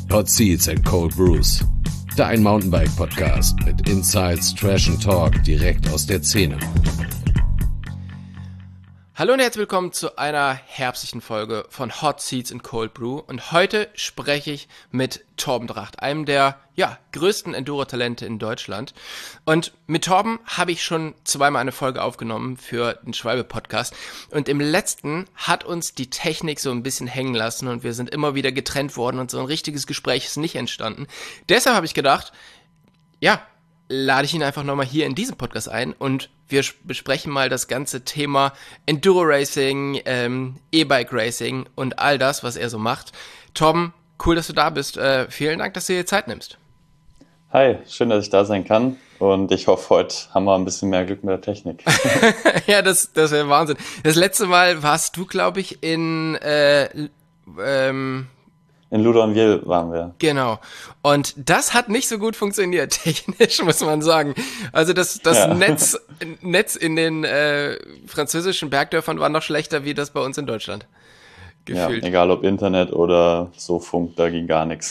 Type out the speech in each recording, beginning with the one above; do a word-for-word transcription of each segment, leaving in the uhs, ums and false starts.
Hot Seats and Cold Brews. Dein Mountainbike-Podcast mit Insights, Trash and Talk direkt aus der Szene. Hallo und herzlich willkommen zu einer herbstlichen Folge von Hot Seats and Cold Brew. Und heute spreche ich mit Torben Dracht, einem der ja, größten Enduro-Talente in Deutschland. Und mit Torben habe ich schon zweimal eine Folge aufgenommen für den Schwalbe-Podcast. Und im letzten hat uns die Technik so ein bisschen hängen lassen und wir sind immer wieder getrennt worden und so ein richtiges Gespräch ist nicht entstanden. Deshalb habe ich gedacht, ja, lade ich ihn einfach nochmal hier in diesem Podcast ein und wir besprechen mal das ganze Thema Enduro-Racing, ähm, E-Bike-Racing und all das, was er so macht. Torben, cool, dass du da bist. Äh, vielen Dank, dass du dir Zeit nimmst. Hi, schön, dass ich da sein kann und ich hoffe, heute haben wir ein bisschen mehr Glück mit der Technik. Ja, das, das wäre Wahnsinn. Das letzte Mal warst du, glaube ich, in äh, ähm, In Loudonville waren wir. Genau. Und das hat nicht so gut funktioniert, technisch, muss man sagen. Also das, das ja. Netz, Netz in den äh, französischen Bergdörfern war noch schlechter, wie das bei uns in Deutschland. Gefühlt. Ja, egal ob Internet oder so Funk, da ging gar nichts.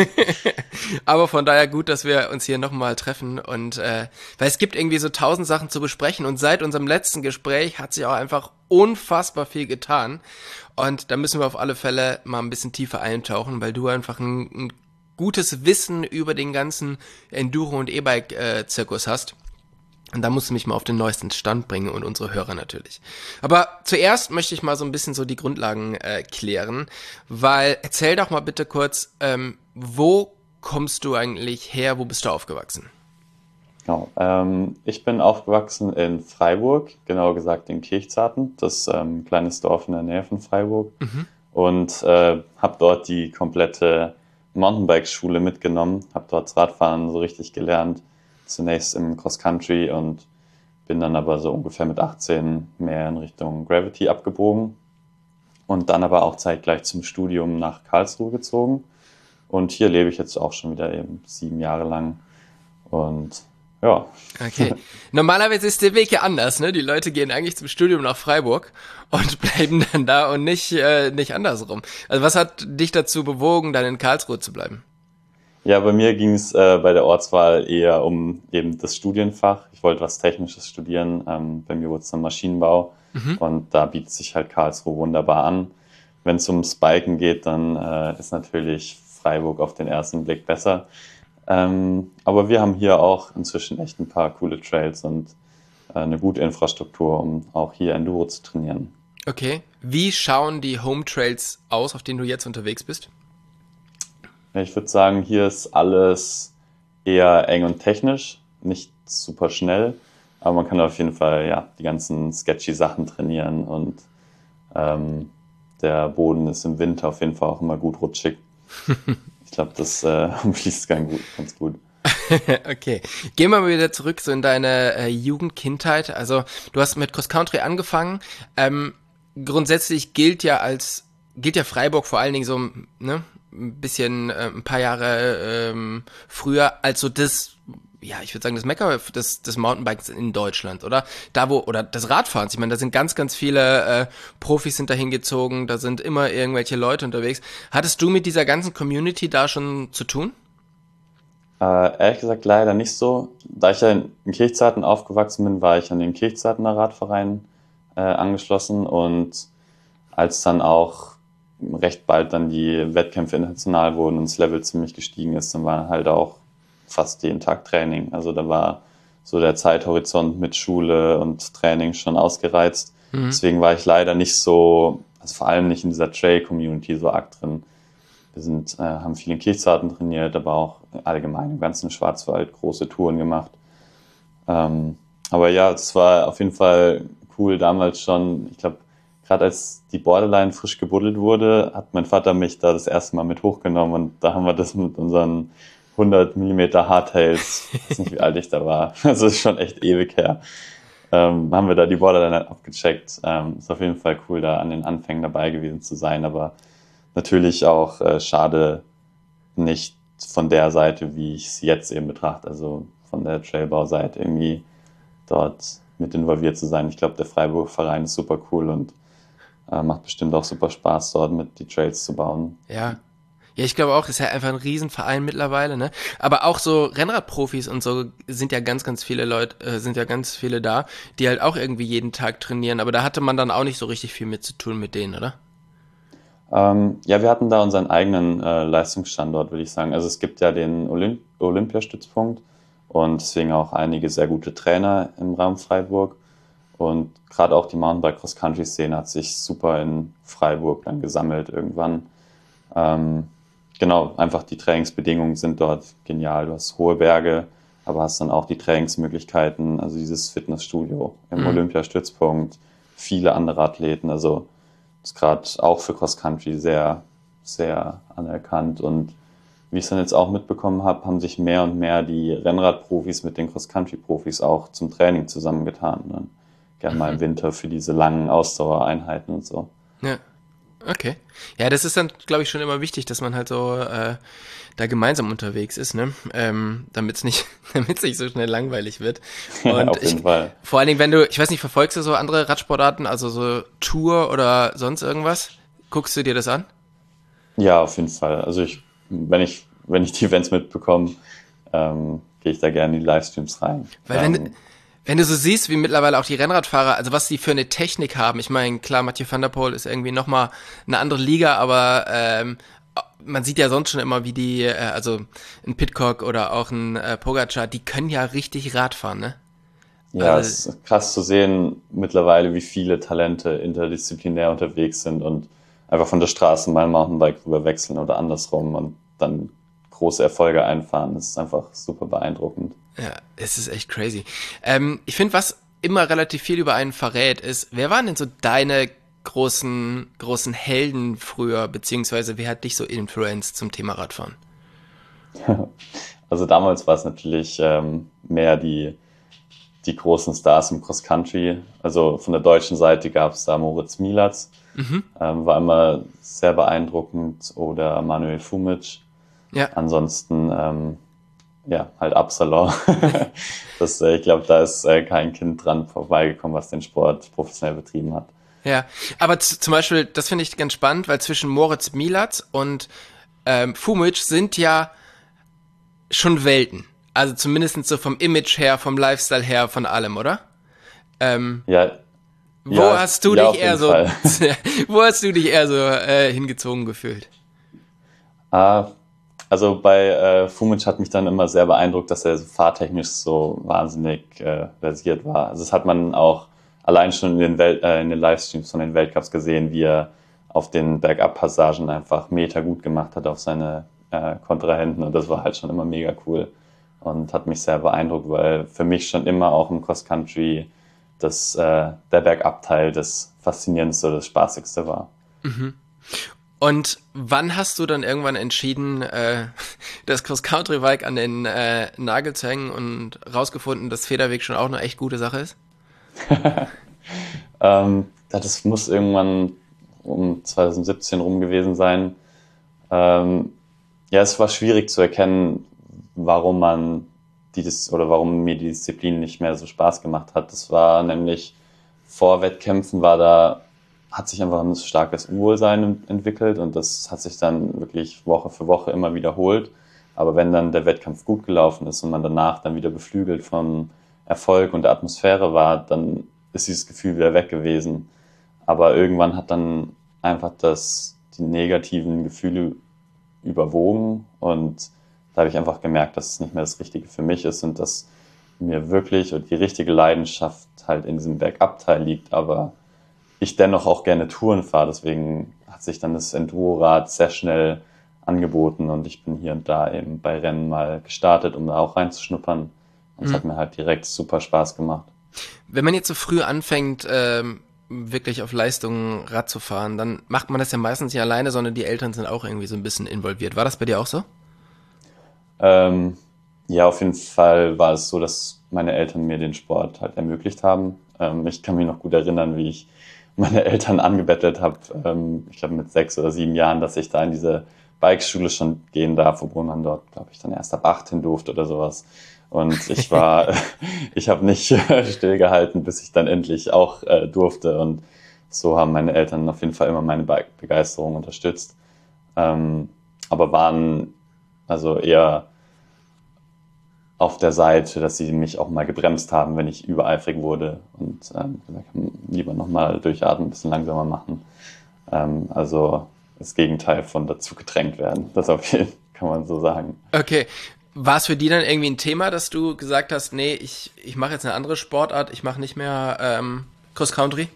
Aber von daher gut, dass wir uns hier nochmal treffen und äh, weil es gibt irgendwie so tausend Sachen zu besprechen und seit unserem letzten Gespräch hat sich auch einfach unfassbar viel getan und da müssen wir auf alle Fälle mal ein bisschen tiefer eintauchen, weil du einfach ein, ein gutes Wissen über den ganzen Enduro- und E-Bike-Zirkus hast. Und da musst du mich mal auf den neuesten Stand bringen und unsere Hörer natürlich. Aber zuerst möchte ich mal so ein bisschen so die Grundlagen äh, klären, weil erzähl doch mal bitte kurz, ähm, wo kommst du eigentlich her, wo bist du aufgewachsen? Genau, ähm, ich bin aufgewachsen in Freiburg, genauer gesagt in Kirchzarten, das ist ähm, ein kleines Dorf in der Nähe von Freiburg mhm. und äh, habe dort die komplette Mountainbike-Schule mitgenommen, habe dort das Radfahren so richtig gelernt. Zunächst im Cross-Country und bin dann aber so ungefähr mit achtzehn mehr in Richtung Gravity abgebogen und dann aber auch zeitgleich zum Studium nach Karlsruhe gezogen und hier lebe ich jetzt auch schon wieder eben sieben Jahre lang und ja. Okay. Normalerweise ist der Weg ja anders, ne? Die Leute gehen eigentlich zum Studium nach Freiburg und bleiben dann da und nicht, äh, nicht andersrum. Also was hat dich dazu bewogen, dann in Karlsruhe zu bleiben? Ja, bei mir ging es äh, bei der Ortswahl eher um eben das Studienfach. Ich wollte was Technisches studieren. Ähm, bei mir wurde es dann Maschinenbau mhm. und da bietet sich halt Karlsruhe wunderbar an. Wenn es ums Biken geht, dann äh, ist natürlich Freiburg auf den ersten Blick besser. Ähm, aber wir haben hier auch inzwischen echt ein paar coole Trails und äh, eine gute Infrastruktur, um auch hier Enduro zu trainieren. Okay. Wie schauen die Home Trails aus, auf denen du jetzt unterwegs bist? Ich würde sagen, hier ist alles eher eng und technisch, nicht super schnell, aber man kann auf jeden Fall ja die ganzen sketchy Sachen trainieren und ähm, der Boden ist im Winter auf jeden Fall auch immer gut rutschig. Ich glaube, das äh, umschließt ganz gut, ganz gut. Okay, gehen wir mal wieder zurück so in deine äh, Jugend, Kindheit. Also du hast mit Cross Country angefangen. Ähm, grundsätzlich gilt ja als gilt ja Freiburg vor allen Dingen so, ne? Ein bisschen, äh, ein paar Jahre ähm, früher als so das, ja, ich würde sagen, das Mekka des, des Mountainbikes in Deutschland, oder? Da wo, oder des Radfahrens. Ich meine, da sind ganz, ganz viele äh, Profis sind da hingezogen, da sind immer irgendwelche Leute unterwegs. Hattest du mit dieser ganzen Community da schon zu tun? Äh, ehrlich gesagt leider nicht so. Da ich ja in Kirchzarten aufgewachsen bin, war ich an den Kirchzartener Radverein äh, angeschlossen und als dann auch recht bald dann die Wettkämpfe international wurden und das Level ziemlich gestiegen ist, dann war halt auch fast jeden Tag Training. Also da war so der Zeithorizont mit Schule und Training schon ausgereizt. Mhm. Deswegen war ich leider nicht so, also vor allem nicht in dieser Trail-Community so arg drin. Wir sind, äh, haben viel in Kirchzarten trainiert, aber auch allgemein im ganzen Schwarzwald große Touren gemacht. Ähm, aber ja, es war auf jeden Fall cool damals schon. Ich glaube, gerade als die Borderline frisch gebuddelt wurde, hat mein Vater mich da das erste Mal mit hochgenommen und da haben wir das mit unseren hundert Millimeter Hardtails, ich weiß nicht, wie alt ich da war, also ist schon echt ewig her, ähm, haben wir da die Borderline abgecheckt. Ähm, ist auf jeden Fall cool, da an den Anfängen dabei gewesen zu sein, aber natürlich auch äh, schade, nicht von der Seite, wie ich es jetzt eben betrachte, also von der Trailbau-Seite irgendwie dort mit involviert zu sein. Ich glaube, der Freiburger Verein ist super cool und äh, macht bestimmt auch super Spaß, dort mit die Trails zu bauen. Ja, Ja, ich glaube auch, ist ja einfach ein Riesenverein mittlerweile, ne? Aber auch so Rennradprofis und so sind ja ganz, ganz viele Leute, äh, sind ja ganz viele da, die halt auch irgendwie jeden Tag trainieren. Aber da hatte man dann auch nicht so richtig viel mit zu tun mit denen, oder? Ähm, ja, wir hatten da unseren eigenen äh, Leistungsstandort, würde ich sagen. Also es gibt ja den Olymp Olympiastützpunkt und deswegen auch einige sehr gute Trainer im Raum Freiburg. Und gerade auch die Mountainbike-Cross-Country-Szene hat sich super in Freiburg dann gesammelt irgendwann. Ähm, genau, einfach die Trainingsbedingungen sind dort genial. Du hast hohe Berge, aber hast dann auch die Trainingsmöglichkeiten, also dieses Fitnessstudio im Mhm. Olympiastützpunkt, viele andere Athleten. Also das ist gerade auch für Cross-Country sehr, sehr anerkannt. Und wie ich es dann jetzt auch mitbekommen habe, haben sich mehr und mehr die Rennradprofis mit den Cross-Country-Profis auch zum Training zusammengetan. Dann gern mal im Winter für diese langen Ausdauereinheiten und so. Ja. Okay. Ja, das ist dann, glaube ich, schon immer wichtig, dass man halt so äh, da gemeinsam unterwegs ist, ne? Ähm, damit es nicht, damit es nicht so schnell langweilig wird. Und Auf jeden ich, Fall. vor allen Dingen, wenn du, ich weiß nicht, verfolgst du so andere Radsportarten, also so Tour oder sonst irgendwas? Guckst du dir das an? Ja, auf jeden Fall. Also ich, wenn ich, wenn ich die Events mitbekomme, ähm, gehe ich da gerne in die Livestreams rein. Weil wenn, Ähm, wenn du so siehst, wie mittlerweile auch die Rennradfahrer, also was die für eine Technik haben, ich meine, klar, Mathieu van der Poel ist irgendwie nochmal eine andere Liga, aber ähm, man sieht ja sonst schon immer, wie die, äh, also ein Pidcock oder auch ein äh, Pogacar, die können ja richtig Rad fahren, ne? ja, Also, es ist krass zu sehen mittlerweile, wie viele Talente interdisziplinär unterwegs sind und einfach von der Straße mal Mountainbike rüber wechseln oder andersrum und dann große Erfolge einfahren. Das ist einfach super beeindruckend. ja, es ist echt crazy. Ähm, ich finde, was immer relativ viel über einen verrät, ist, wer waren denn so deine großen, großen Helden früher, beziehungsweise wer hat dich so influenced zum Thema Radfahren? Also damals war es natürlich ähm, mehr die, die großen Stars im Cross-Country. Also von der deutschen Seite gab es da Moritz Milatz, Mhm. ähm, war immer sehr beeindruckend, oder Manuel Fumic. Ja. Ansonsten, ähm, ja, halt Absalon. das, äh, ich glaube, da ist äh, kein Kind dran vorbeigekommen, was den Sport professionell betrieben hat. Ja, aber z- zum Beispiel, das finde ich ganz spannend, weil zwischen Moritz Milatz und ähm, Fumic sind ja schon Welten. Also zumindest so vom Image her, vom Lifestyle her, von allem, oder? Ähm, Ja, wo ja, hast du ja, dich auf eher jeden so, Fall. wo hast du dich eher so äh, hingezogen gefühlt? Ah, also bei äh, Fumic hat mich dann immer sehr beeindruckt, dass er so fahrtechnisch so wahnsinnig äh, versiert war. Also das hat man auch allein schon in den, Welt, äh, in den Livestreams von den Weltcups gesehen, wie er auf den Bergab-Passagen einfach Meter gut gemacht hat auf seine äh, Kontrahenten, und das war halt schon immer mega cool und hat mich sehr beeindruckt, weil für mich schon immer auch im Cross-Country das, äh, der Bergabteil das Faszinierendste oder das Spaßigste war. Und wann hast du dann irgendwann entschieden, äh, das Cross-Country-Bike an den äh, Nagel zu hängen und rausgefunden, dass Federweg schon auch eine echt gute Sache ist? Ähm, ja, das muss irgendwann um zwanzig siebzehn rum gewesen sein. Ähm, ja, es war schwierig zu erkennen, warum man die Dis oder warum mir die Disziplin nicht mehr so Spaß gemacht hat. Das war nämlich vor Wettkämpfen war da, hat sich einfach ein starkes Unwohlsein entwickelt, und das hat sich dann wirklich Woche für Woche immer wiederholt. Aber wenn dann der Wettkampf gut gelaufen ist und man danach dann wieder beflügelt vom Erfolg und der Atmosphäre war, dann ist dieses Gefühl wieder weg gewesen. Aber irgendwann hat dann einfach das, die negativen Gefühle überwogen, und da habe ich einfach gemerkt, dass es nicht mehr das Richtige für mich ist und dass mir wirklich die richtige Leidenschaft halt in diesem Bergabteil liegt, aber ich dennoch auch gerne Touren fahre. Deswegen hat sich dann das Enduro-Rad sehr schnell angeboten, und ich bin hier und da eben bei Rennen mal gestartet, um da auch reinzuschnuppern. Und es Mhm. hat mir halt direkt super Spaß gemacht. Wenn man jetzt so früh anfängt, ähm, wirklich auf Leistung Rad zu fahren, dann macht man das ja meistens nicht alleine, sondern die Eltern sind auch irgendwie so ein bisschen involviert. War das bei dir auch so? Ähm, ja, auf jeden Fall war es so, dass meine Eltern mir den Sport halt ermöglicht haben. Ähm, ich kann mich noch gut erinnern, wie ich meine Eltern angebettelt habe, ähm, ich glaube mit sechs oder sieben Jahren, dass ich da in diese Bikeschule schon gehen darf, obwohl man dort, glaube ich, dann erst ab acht hin durfte oder sowas. Und ich war, ich habe nicht stillgehalten, bis ich dann endlich auch äh, durfte. Und so haben meine Eltern auf jeden Fall immer meine Bike-Begeisterung unterstützt. Ähm, aber waren also eher auf der Seite, dass sie mich auch mal gebremst haben, wenn ich übereifrig wurde und ähm, gesagt haben, lieber nochmal durchatmen, ein bisschen langsamer machen. Ähm, also das Gegenteil von dazu gedrängt werden. Das auf jeden Fall kann man so sagen. Okay. War es für die dann irgendwie ein Thema, dass du gesagt hast, nee, ich, ich mache jetzt eine andere Sportart, ich mache nicht mehr ähm, Cross-Country?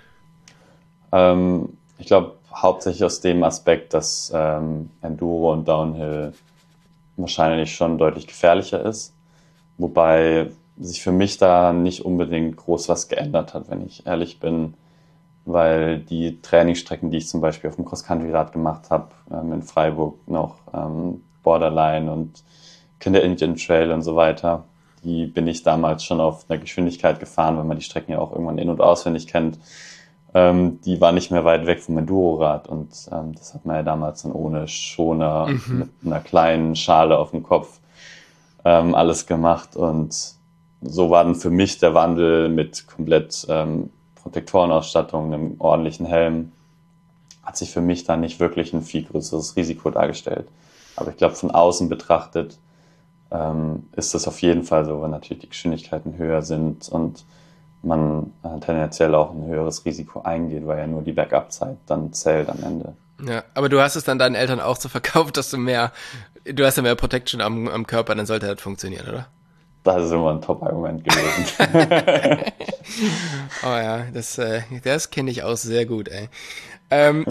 Ähm, ich glaube hauptsächlich aus dem Aspekt, dass ähm, Enduro und Downhill wahrscheinlich schon deutlich gefährlicher ist. Wobei sich für mich da nicht unbedingt groß was geändert hat, wenn ich ehrlich bin. Weil die Trainingsstrecken, die ich zum Beispiel auf dem Cross-Country-Rad gemacht habe, ähm, in Freiburg noch ähm, Borderline und Kinder Indian Trail und so weiter, die bin ich damals schon auf einer Geschwindigkeit gefahren, weil man die Strecken ja auch irgendwann in- und auswendig kennt. Ähm, die war nicht mehr weit weg vom Enduro-Rad und ähm, das hat man ja damals dann ohne Schoner Mhm. mit einer kleinen Schale auf dem Kopf ähm, alles gemacht und so war dann für mich der Wandel mit komplett ähm, Protektorenausstattung, einem ordentlichen Helm, hat sich für mich dann nicht wirklich ein viel größeres Risiko dargestellt. Aber ich glaube, von außen betrachtet ähm, ist das auf jeden Fall so, weil natürlich die Geschwindigkeiten höher sind und man äh, tendenziell auch ein höheres Risiko eingeht, weil ja nur die Backup-Zeit dann zählt am Ende. Ja, aber du hast es dann deinen Eltern auch so verkauft, dass du mehr, du hast ja mehr Protection am, am Körper, dann sollte das funktionieren, oder? Das ist immer ein Top-Argument gewesen. Oh ja, das, äh, das kenne ich auch sehr gut, ey. Ähm,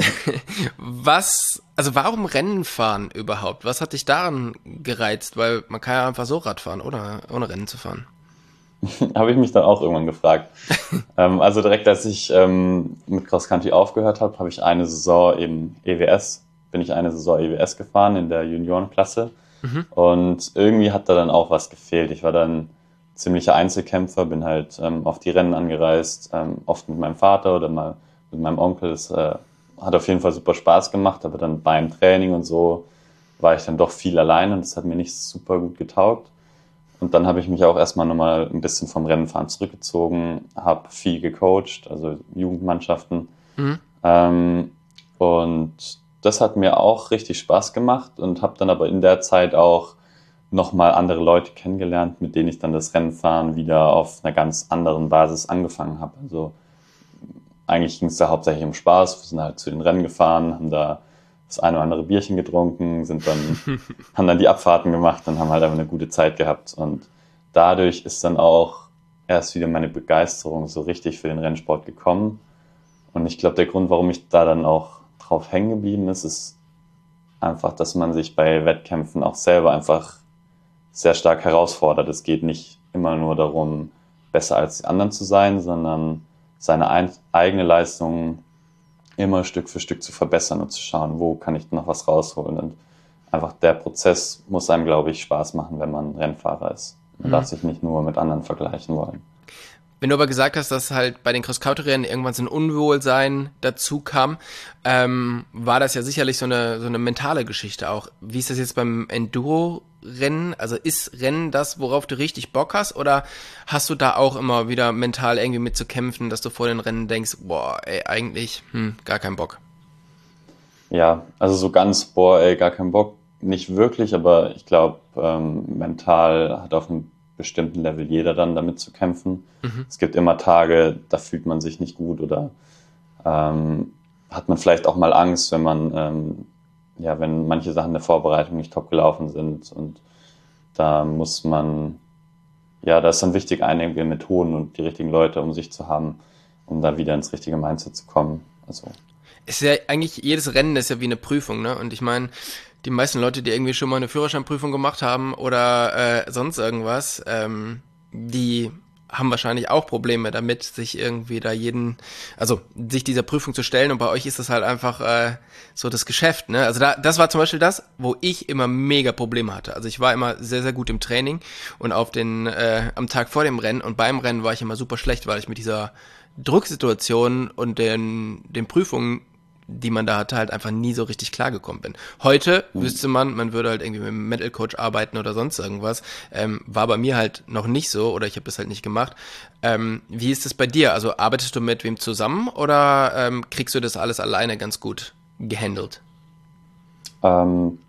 was, also warum Rennen fahren überhaupt? Was hat dich daran gereizt? Weil man kann ja einfach so Rad fahren, oder? Ohne Rennen zu fahren. Habe ich mich dann auch irgendwann gefragt. ähm, also direkt, als ich ähm, mit Cross Country aufgehört habe, habe ich eine Saison eben E W S, bin ich eine Saison E W S gefahren in der Juniorenklasse. Mhm. Und irgendwie hat da dann auch was gefehlt. Ich war dann ziemlicher Einzelkämpfer, bin halt ähm, auf die Rennen angereist, ähm, oft mit meinem Vater oder mal mit meinem Onkel. Das äh, hat auf jeden Fall super Spaß gemacht, aber dann beim Training und so war ich dann doch viel allein und das hat mir nicht super gut getaugt. Und dann habe ich mich auch erstmal nochmal ein bisschen vom Rennenfahren zurückgezogen, habe viel gecoacht, also Jugendmannschaften. Mhm. Ähm, und das hat mir auch richtig Spaß gemacht und habe dann aber in der Zeit auch nochmal andere Leute kennengelernt, mit denen ich dann das Rennenfahren wieder auf einer ganz anderen Basis angefangen habe. Also eigentlich ging es da hauptsächlich um Spaß. Wir sind halt zu den Rennen gefahren, haben da das eine oder andere Bierchen getrunken, sind dann, haben dann die Abfahrten gemacht und haben halt einfach eine gute Zeit gehabt. Und dadurch ist dann auch erst wieder meine Begeisterung so richtig für den Rennsport gekommen. Und ich glaube, der Grund, warum ich da dann auch drauf hängen geblieben ist, ist einfach, dass man sich bei Wettkämpfen auch selber einfach sehr stark herausfordert. Es geht nicht immer nur darum, besser als die anderen zu sein, sondern seine ein, eigene Leistung immer Stück für Stück zu verbessern und zu schauen, wo kann ich noch was rausholen. Und einfach der Prozess muss einem, glaube ich, Spaß machen, wenn man Rennfahrer ist. Man Mhm. darf sich nicht nur mit anderen vergleichen wollen. Wenn du aber gesagt hast, dass halt bei den Cross-Country-Rennen irgendwann so ein Unwohlsein dazu kam, ähm, war das ja sicherlich so eine, so eine mentale Geschichte auch. Wie ist das jetzt beim Enduro-Rennen? Also ist Rennen das, worauf du richtig Bock hast? Oder hast du da auch immer wieder mental irgendwie mit zu kämpfen, dass du vor den Rennen denkst, boah, ey, eigentlich, hm, gar keinen Bock. Ja, also so ganz, boah, ey, gar keinen Bock, nicht wirklich, aber ich glaube, ähm, mental hat auf einem bestimmten Level jeder dann damit zu kämpfen. Mhm. Es gibt immer Tage, da fühlt man sich nicht gut oder ähm, hat man vielleicht auch mal Angst, wenn man, ähm, ja, wenn manche Sachen der Vorbereitung nicht top gelaufen sind und da muss man, ja, da ist dann wichtig, einige Methoden und die richtigen Leute um sich zu haben, um da wieder ins richtige Mindset zu kommen. Also Ist ja eigentlich, jedes Rennen ist ja wie eine Prüfung, ne? Und ich meine, die meisten Leute, die irgendwie schon mal eine Führerscheinprüfung gemacht haben oder äh, sonst irgendwas, ähm, die haben wahrscheinlich auch Probleme damit, sich irgendwie da jeden, also sich dieser Prüfung zu stellen. Und bei euch ist das halt einfach äh, so das Geschäft, ne? Also da, das war zum Beispiel das, wo ich immer mega Probleme hatte. Also ich war immer sehr, sehr gut im Training und auf den, äh, am Tag vor dem Rennen und beim Rennen war ich immer super schlecht, weil ich mit dieser Drucksituation und den, den Prüfungen, die man da hatte, halt einfach nie so richtig klargekommen bin. Heute mhm. wüsste man, man würde halt irgendwie mit einem Mental Coach arbeiten oder sonst irgendwas. Ähm, war bei mir halt noch nicht so oder ich habe das halt nicht gemacht. Ähm, wie ist das bei dir? Also arbeitest du mit wem zusammen oder ähm, kriegst du das alles alleine ganz gut gehandelt? Ähm,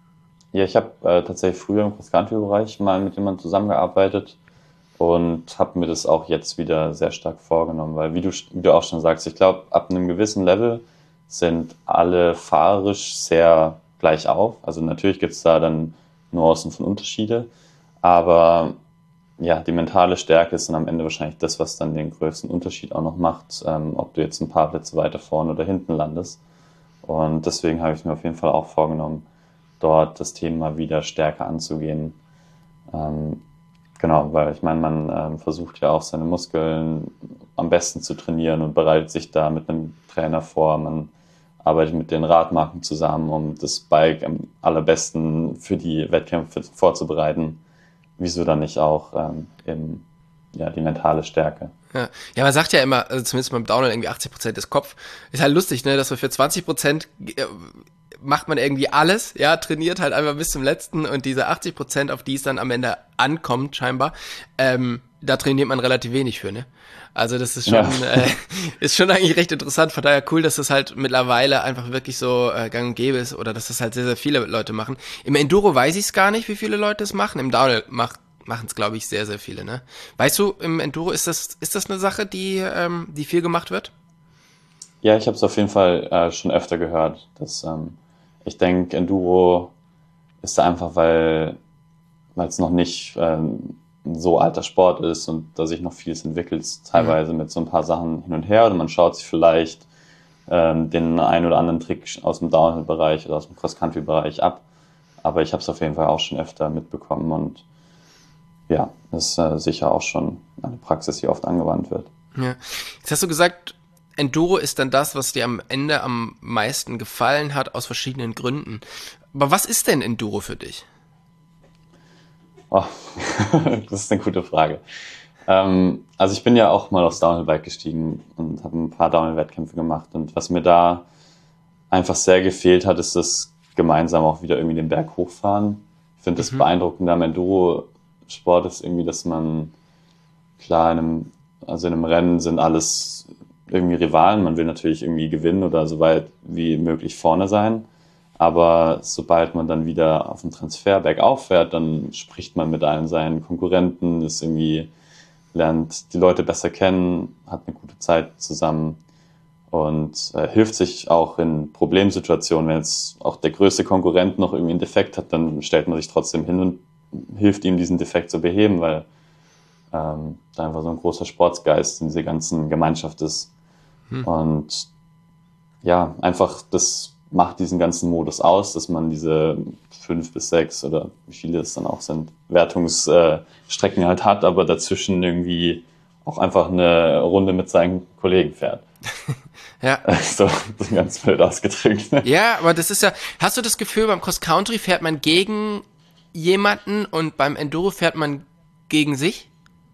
Ja, ich habe äh, tatsächlich früher im Cross-Country-Bereich mal mit jemandem zusammengearbeitet und habe mir das auch jetzt wieder sehr stark vorgenommen, weil wie du, wie du auch schon sagst, ich glaube, ab einem gewissen Level sind alle fahrerisch sehr gleich auf. Also natürlich gibt es da dann Nuancen von Unterschiede, aber ja, die mentale Stärke ist dann am Ende wahrscheinlich das, was dann den größten Unterschied auch noch macht, ähm, ob du jetzt ein paar Plätze weiter vorne oder hinten landest. Und deswegen habe ich mir auf jeden Fall auch vorgenommen, dort das Thema wieder stärker anzugehen. Ähm, genau, weil ich meine, man ähm, versucht ja auch seine Muskeln am besten zu trainieren und bereitet sich da mit einem Trainer vor. Man arbeitet mit den Radmarken zusammen, um das Bike am allerbesten für die Wettkämpfe vorzubereiten. Wieso dann nicht auch ähm, eben, ja, die mentale Stärke? Ja. ja, man sagt ja immer, also zumindest beim Downhill irgendwie achtzig Prozent ist Kopf. Ist halt lustig, ne, dass man für zwanzig Prozent äh, macht man irgendwie alles, ja, trainiert halt einfach bis zum letzten und diese achtzig Prozent, auf die es dann am Ende ankommt, scheinbar, ähm, da trainiert man relativ wenig für, ne? Also das ist schon, ja. äh, ist schon eigentlich recht interessant, von daher cool, dass das halt mittlerweile einfach wirklich so äh, gang und gäbe ist oder dass das halt sehr, sehr viele Leute machen. Im Enduro weiß ich es gar nicht, wie viele Leute es machen, im Downhill macht machen es, glaube ich, sehr, sehr viele, ne? Weißt du, im Enduro, ist das, ist das eine Sache, die, ähm, die viel gemacht wird? Ja, ich habe es auf jeden Fall äh, schon öfter gehört. Dass, ähm, ich denke, Enduro ist da einfach, weil es noch nicht ähm, ein so alter Sport ist und da sich noch vieles entwickelt, teilweise mhm. mit so ein paar Sachen hin und her. Oder man schaut sich vielleicht ähm, den einen oder anderen Trick aus dem Downhill-Bereich oder aus dem Cross-Country-Bereich ab. Aber ich habe es auf jeden Fall auch schon öfter mitbekommen und ja, das ist äh, sicher auch schon eine Praxis, die oft angewandt wird. Ja. Jetzt hast du gesagt, Enduro ist dann das, was dir am Ende am meisten gefallen hat, aus verschiedenen Gründen. Aber was ist denn Enduro für dich? Oh, das ist eine gute Frage. Ähm, also ich bin ja auch mal aufs Downhill-Bike gestiegen und habe ein paar Downhill-Wettkämpfe gemacht. Und was mir da einfach sehr gefehlt hat, ist das gemeinsam auch wieder irgendwie den Berg hochfahren. Ich finde das mhm. beeindruckende am Enduro-Sport ist irgendwie, dass man, klar, in einem, also in einem Rennen sind alles irgendwie Rivalen. Man will natürlich irgendwie gewinnen oder so weit wie möglich vorne sein. Aber sobald man dann wieder auf dem Transfer bergauf fährt, dann spricht man mit allen seinen Konkurrenten, ist irgendwie, lernt die Leute besser kennen, hat eine gute Zeit zusammen und äh, hilft sich auch in Problemsituationen. Wenn jetzt auch der größte Konkurrent noch irgendwie einen Defekt hat, dann stellt man sich trotzdem hin und hilft ihm, diesen Defekt zu beheben, weil ähm, da einfach so ein großer Sportsgeist in dieser ganzen Gemeinschaft ist. Hm. Und ja, einfach das macht diesen ganzen Modus aus, dass man diese fünf bis sechs oder wie viele es dann auch sind, Wertungsstrecken halt hat, aber dazwischen irgendwie auch einfach eine Runde mit seinen Kollegen fährt. Ja. So, so ganz blöd ausgedrückt. Ja, aber das ist ja, hast du das Gefühl, beim Cross Country fährt man gegen jemanden und beim Enduro fährt man gegen sich?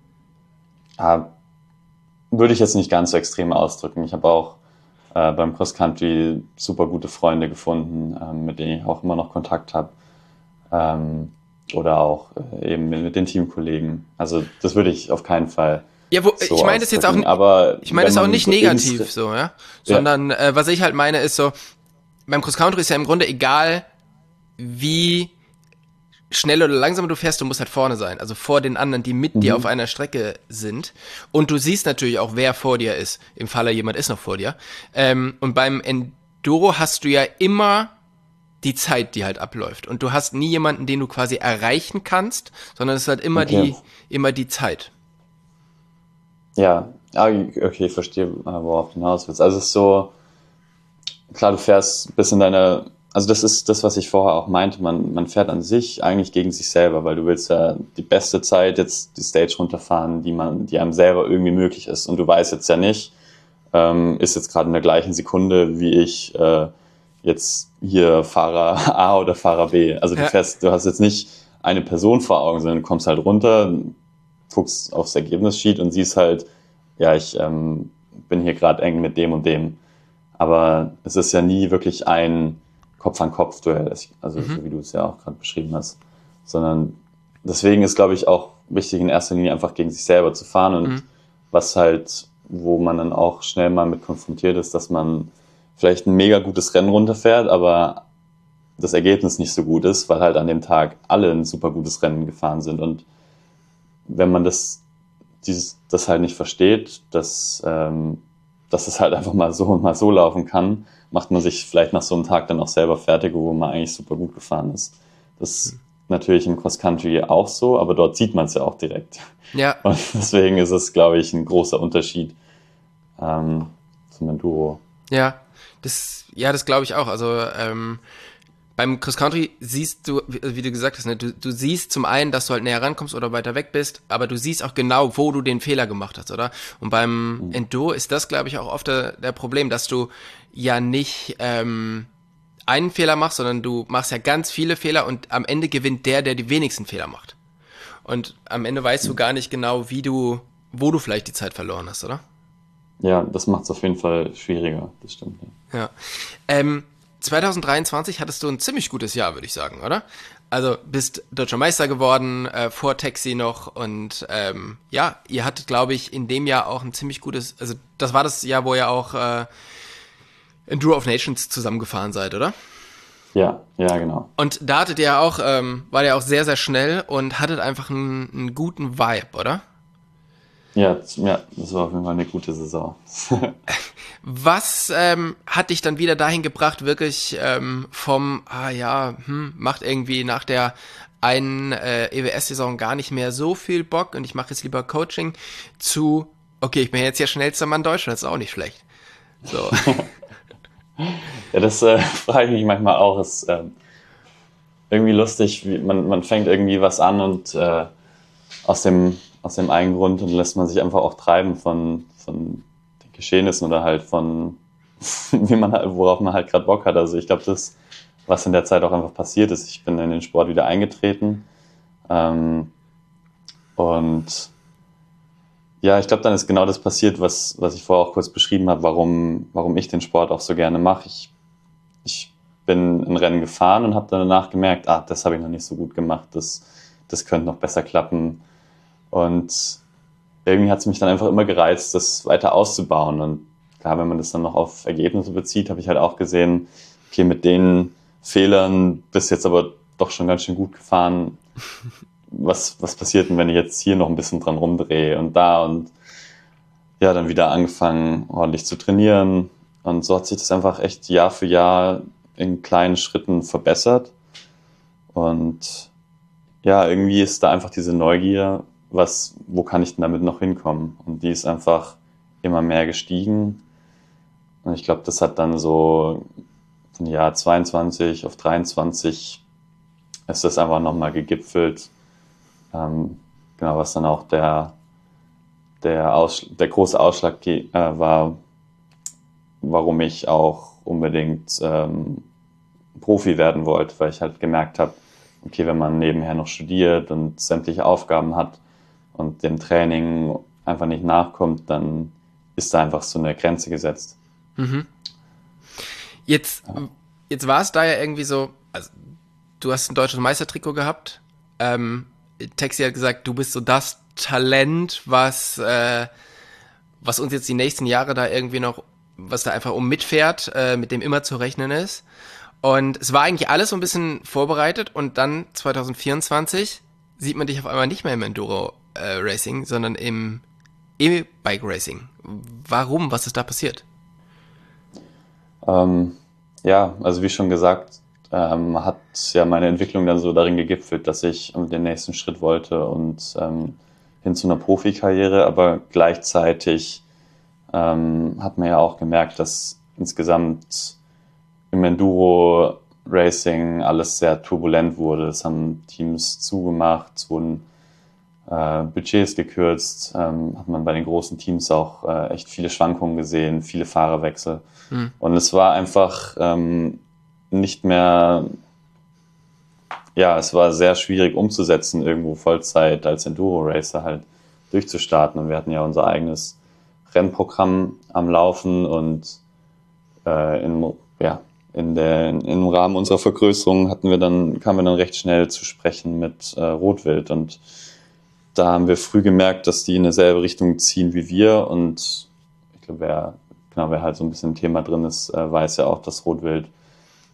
Ja, würde ich jetzt nicht ganz so extrem ausdrücken. Ich habe auch äh, beim Cross Country super gute Freunde gefunden, ähm, mit denen ich auch immer noch Kontakt habe. Ähm, oder auch äh, eben mit, mit den Teamkollegen. Also das würde ich auf keinen Fall. Ja, wo, so ich meine das jetzt auch, aber ich meine das auch nicht so negativ so, ja, sondern ja. Äh, was ich halt meine ist so, beim Cross Country ist ja im Grunde egal, wie schnell oder langsam du fährst, du musst halt vorne sein, also vor den anderen, die mit mhm. dir auf einer Strecke sind. Und du siehst natürlich auch, wer vor dir ist, im Falle jemand ist noch vor dir. Ähm, und beim Enduro hast du ja immer die Zeit, die halt abläuft. Und du hast nie jemanden, den du quasi erreichen kannst, sondern es ist halt immer okay. die, immer die Zeit. Ja, okay, ich verstehe, worauf du hinaus willst. Also es ist so, klar, du fährst bis in deine, also das ist das, was ich vorher auch meinte, man, man fährt an sich eigentlich gegen sich selber, weil du willst ja die beste Zeit jetzt die Stage runterfahren, die man, die einem selber irgendwie möglich ist. Und du weißt jetzt ja nicht, ähm, ist jetzt gerade in der gleichen Sekunde wie ich äh, jetzt hier Fahrer A oder Fahrer B. Also du ja. fährst, du hast jetzt nicht eine Person vor Augen, sondern du kommst halt runter, guckst aufs Ergebnissheet und siehst halt, ja, ich ähm, bin hier gerade eng mit dem und dem. Aber es ist ja nie wirklich ein Kopf-an-Kopf-Duell, also mhm. so wie du es ja auch gerade beschrieben hast. Sondern deswegen ist, glaube ich, auch wichtig, in erster Linie einfach gegen sich selber zu fahren. Und mhm. was halt, wo man dann auch schnell mal mit konfrontiert ist, dass man vielleicht ein mega gutes Rennen runterfährt, aber das Ergebnis nicht so gut ist, weil halt an dem Tag alle ein super gutes Rennen gefahren sind. Und wenn man das, dieses, das halt nicht versteht, dass, ähm, dass es halt einfach mal so und mal so laufen kann, macht man sich vielleicht nach so einem Tag dann auch selber fertig, wo man eigentlich super gut gefahren ist. Das ist natürlich im Cross-Country auch so, aber dort sieht man es ja auch direkt. Ja. Und deswegen ist es, glaube ich, ein großer Unterschied ähm, zum Enduro. Ja, das, ja, das glaube ich auch. Also ähm, beim Cross Country siehst du, wie, wie du gesagt hast, ne, du, du siehst zum einen, dass du halt näher rankommst oder weiter weg bist, aber du siehst auch genau, wo du den Fehler gemacht hast, oder? Und beim mhm. Enduro ist das, glaube ich, auch oft der, der Problem, dass du ja nicht ähm, einen Fehler machst, sondern du machst ja ganz viele Fehler und am Ende gewinnt der, der die wenigsten Fehler macht. Und am Ende weißt mhm. du gar nicht genau, wie du, wo du vielleicht die Zeit verloren hast, oder? Ja, das macht es auf jeden Fall schwieriger, das stimmt. Ja. ja. Ähm, zwanzig dreiundzwanzig hattest du ein ziemlich gutes Jahr, würde ich sagen, oder? Also bist Deutscher Meister geworden, äh, vor Taxi noch und ähm, ja, ihr hattet, glaube ich, in dem Jahr auch ein ziemlich gutes, also das war das Jahr, wo ihr auch äh, Enduro of Nations zusammengefahren seid, oder? Ja, ja, genau. Und da hattet ihr auch, ähm, war ihr auch sehr, sehr schnell und hattet einfach einen, einen guten Vibe, oder? Ja, ja, das war auf jeden Fall eine gute Saison. Was ähm, hat dich dann wieder dahin gebracht, wirklich ähm, vom, ah ja, hm, macht irgendwie nach der einen äh, E W S-Saison gar nicht mehr so viel Bock und ich mache jetzt lieber Coaching, zu, okay, ich bin jetzt ja schnellster Mann Deutschland, das ist auch nicht schlecht. So. Ja, das äh, frage ich mich manchmal auch. Ist äh, irgendwie lustig, wie man, man fängt irgendwie was an und äh, aus dem aus dem einen Grund und lässt man sich einfach auch treiben von, von den Geschehnissen oder halt von, wie man halt, worauf man halt gerade Bock hat. Also ich glaube, das, was in der Zeit auch einfach passiert ist, ich bin in den Sport wieder eingetreten ähm, und ja, ich glaube, dann ist genau das passiert, was, was ich vorher auch kurz beschrieben habe, warum, warum ich den Sport auch so gerne mache. Ich, ich bin ein Rennen gefahren und habe danach gemerkt, ah, das habe ich noch nicht so gut gemacht, das, das könnte noch besser klappen. Und irgendwie hat es mich dann einfach immer gereizt, das weiter auszubauen. Und klar, wenn man das dann noch auf Ergebnisse bezieht, habe ich halt auch gesehen, okay, mit den Fehlern bist jetzt aber doch schon ganz schön gut gefahren. Was, was passiert denn, wenn ich jetzt hier noch ein bisschen dran rumdrehe und da und ja, dann wieder angefangen, ordentlich zu trainieren. Und so hat sich das einfach echt Jahr für Jahr in kleinen Schritten verbessert. Und ja, irgendwie ist da einfach diese Neugier, was, wo kann ich denn damit noch hinkommen? Und die ist einfach immer mehr gestiegen. Und ich glaube, das hat dann so von Jahr zweiundzwanzig auf dreiundzwanzig ist das einfach nochmal gegipfelt. Ähm, genau, was dann auch der, der, Aussch- der große Ausschlag ge- äh, war, warum ich auch unbedingt ähm, Profi werden wollte, weil ich halt gemerkt habe, okay, wenn man nebenher noch studiert und sämtliche Aufgaben hat und dem Training einfach nicht nachkommt, dann ist da einfach so eine Grenze gesetzt. Mhm. Jetzt, ja. jetzt war es da ja irgendwie so, also du hast ein deutsches Meistertrikot gehabt, ähm, Taxi hat gesagt, du bist so das Talent, was, äh, was uns jetzt die nächsten Jahre da irgendwie noch, was da einfach um mitfährt, äh, mit dem immer zu rechnen ist. Und es war eigentlich alles so ein bisschen vorbereitet und dann zwanzig vierundzwanzig sieht man dich auf einmal nicht mehr im Enduro-Racing, äh, sondern im E-Bike-Racing. Warum? Was ist da passiert? Ähm, ja, also wie schon gesagt, ähm, hat ja meine Entwicklung dann so darin gegipfelt, dass ich den nächsten Schritt wollte und ähm, hin zu einer Profikarriere, aber gleichzeitig ähm, hat man ja auch gemerkt, dass insgesamt im Enduro-Racing alles sehr turbulent wurde. Es haben Teams zugemacht, es wurden äh, Budgets gekürzt, ähm, hat man bei den großen Teams auch äh, echt viele Schwankungen gesehen, viele Fahrerwechsel. Mhm. Und es war einfach ähm, nicht mehr, ja, es war sehr schwierig umzusetzen, irgendwo Vollzeit als Enduro-Racer halt durchzustarten. Und wir hatten ja unser eigenes Rennprogramm am Laufen und äh, in, ja, in der, in, im Rahmen unserer Vergrößerung hatten wir dann, kamen wir dann recht schnell zu sprechen mit äh, Rotwild. Und da haben wir früh gemerkt, dass die in dieselbe Richtung ziehen wie wir. Und ich glaube, wer, genau, wer halt so ein bisschen im Thema drin ist, äh, weiß ja auch, dass Rotwild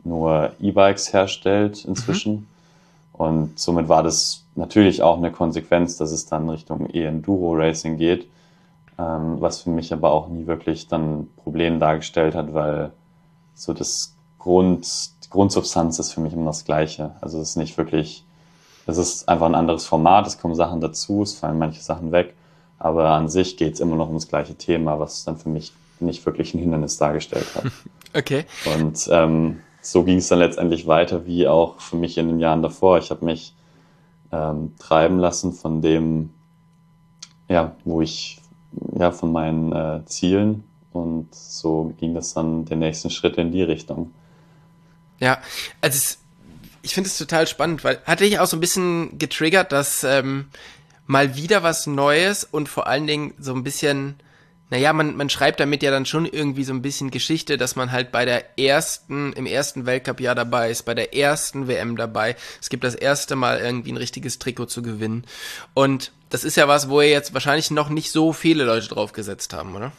nur E-Bikes herstellt inzwischen. Mhm. Und somit war das natürlich auch eine Konsequenz, dass es dann Richtung E-Enduro-Racing geht, ähm, was für mich aber auch nie wirklich dann ein Problem dargestellt hat, weil so das Grund, die Grundsubstanz ist für mich immer das Gleiche. Also es ist nicht wirklich, es ist einfach ein anderes Format, es kommen Sachen dazu, es fallen manche Sachen weg, aber an sich geht es immer noch ums gleiche Thema, was dann für mich nicht wirklich ein Hindernis dargestellt hat. Okay. Und ähm, so ging es dann letztendlich weiter, wie auch für mich in den Jahren davor. Ich habe mich ähm, treiben lassen von dem, ja, wo ich, ja, von meinen äh, Zielen, und so ging das dann den nächsten Schritt in die Richtung. Ja, also es, ich finde es total spannend, weil hatte ich auch so ein bisschen getriggert, dass ähm, mal wieder was Neues und vor allen Dingen so ein bisschen, naja, man, man schreibt damit ja dann schon irgendwie so ein bisschen Geschichte, dass man halt bei der ersten, im ersten Weltcup-Jahr dabei ist, bei der ersten W M dabei. Es gibt das erste Mal irgendwie ein richtiges Trikot zu gewinnen. Und das ist ja was, wo jetzt wahrscheinlich noch nicht so viele Leute drauf gesetzt haben, oder?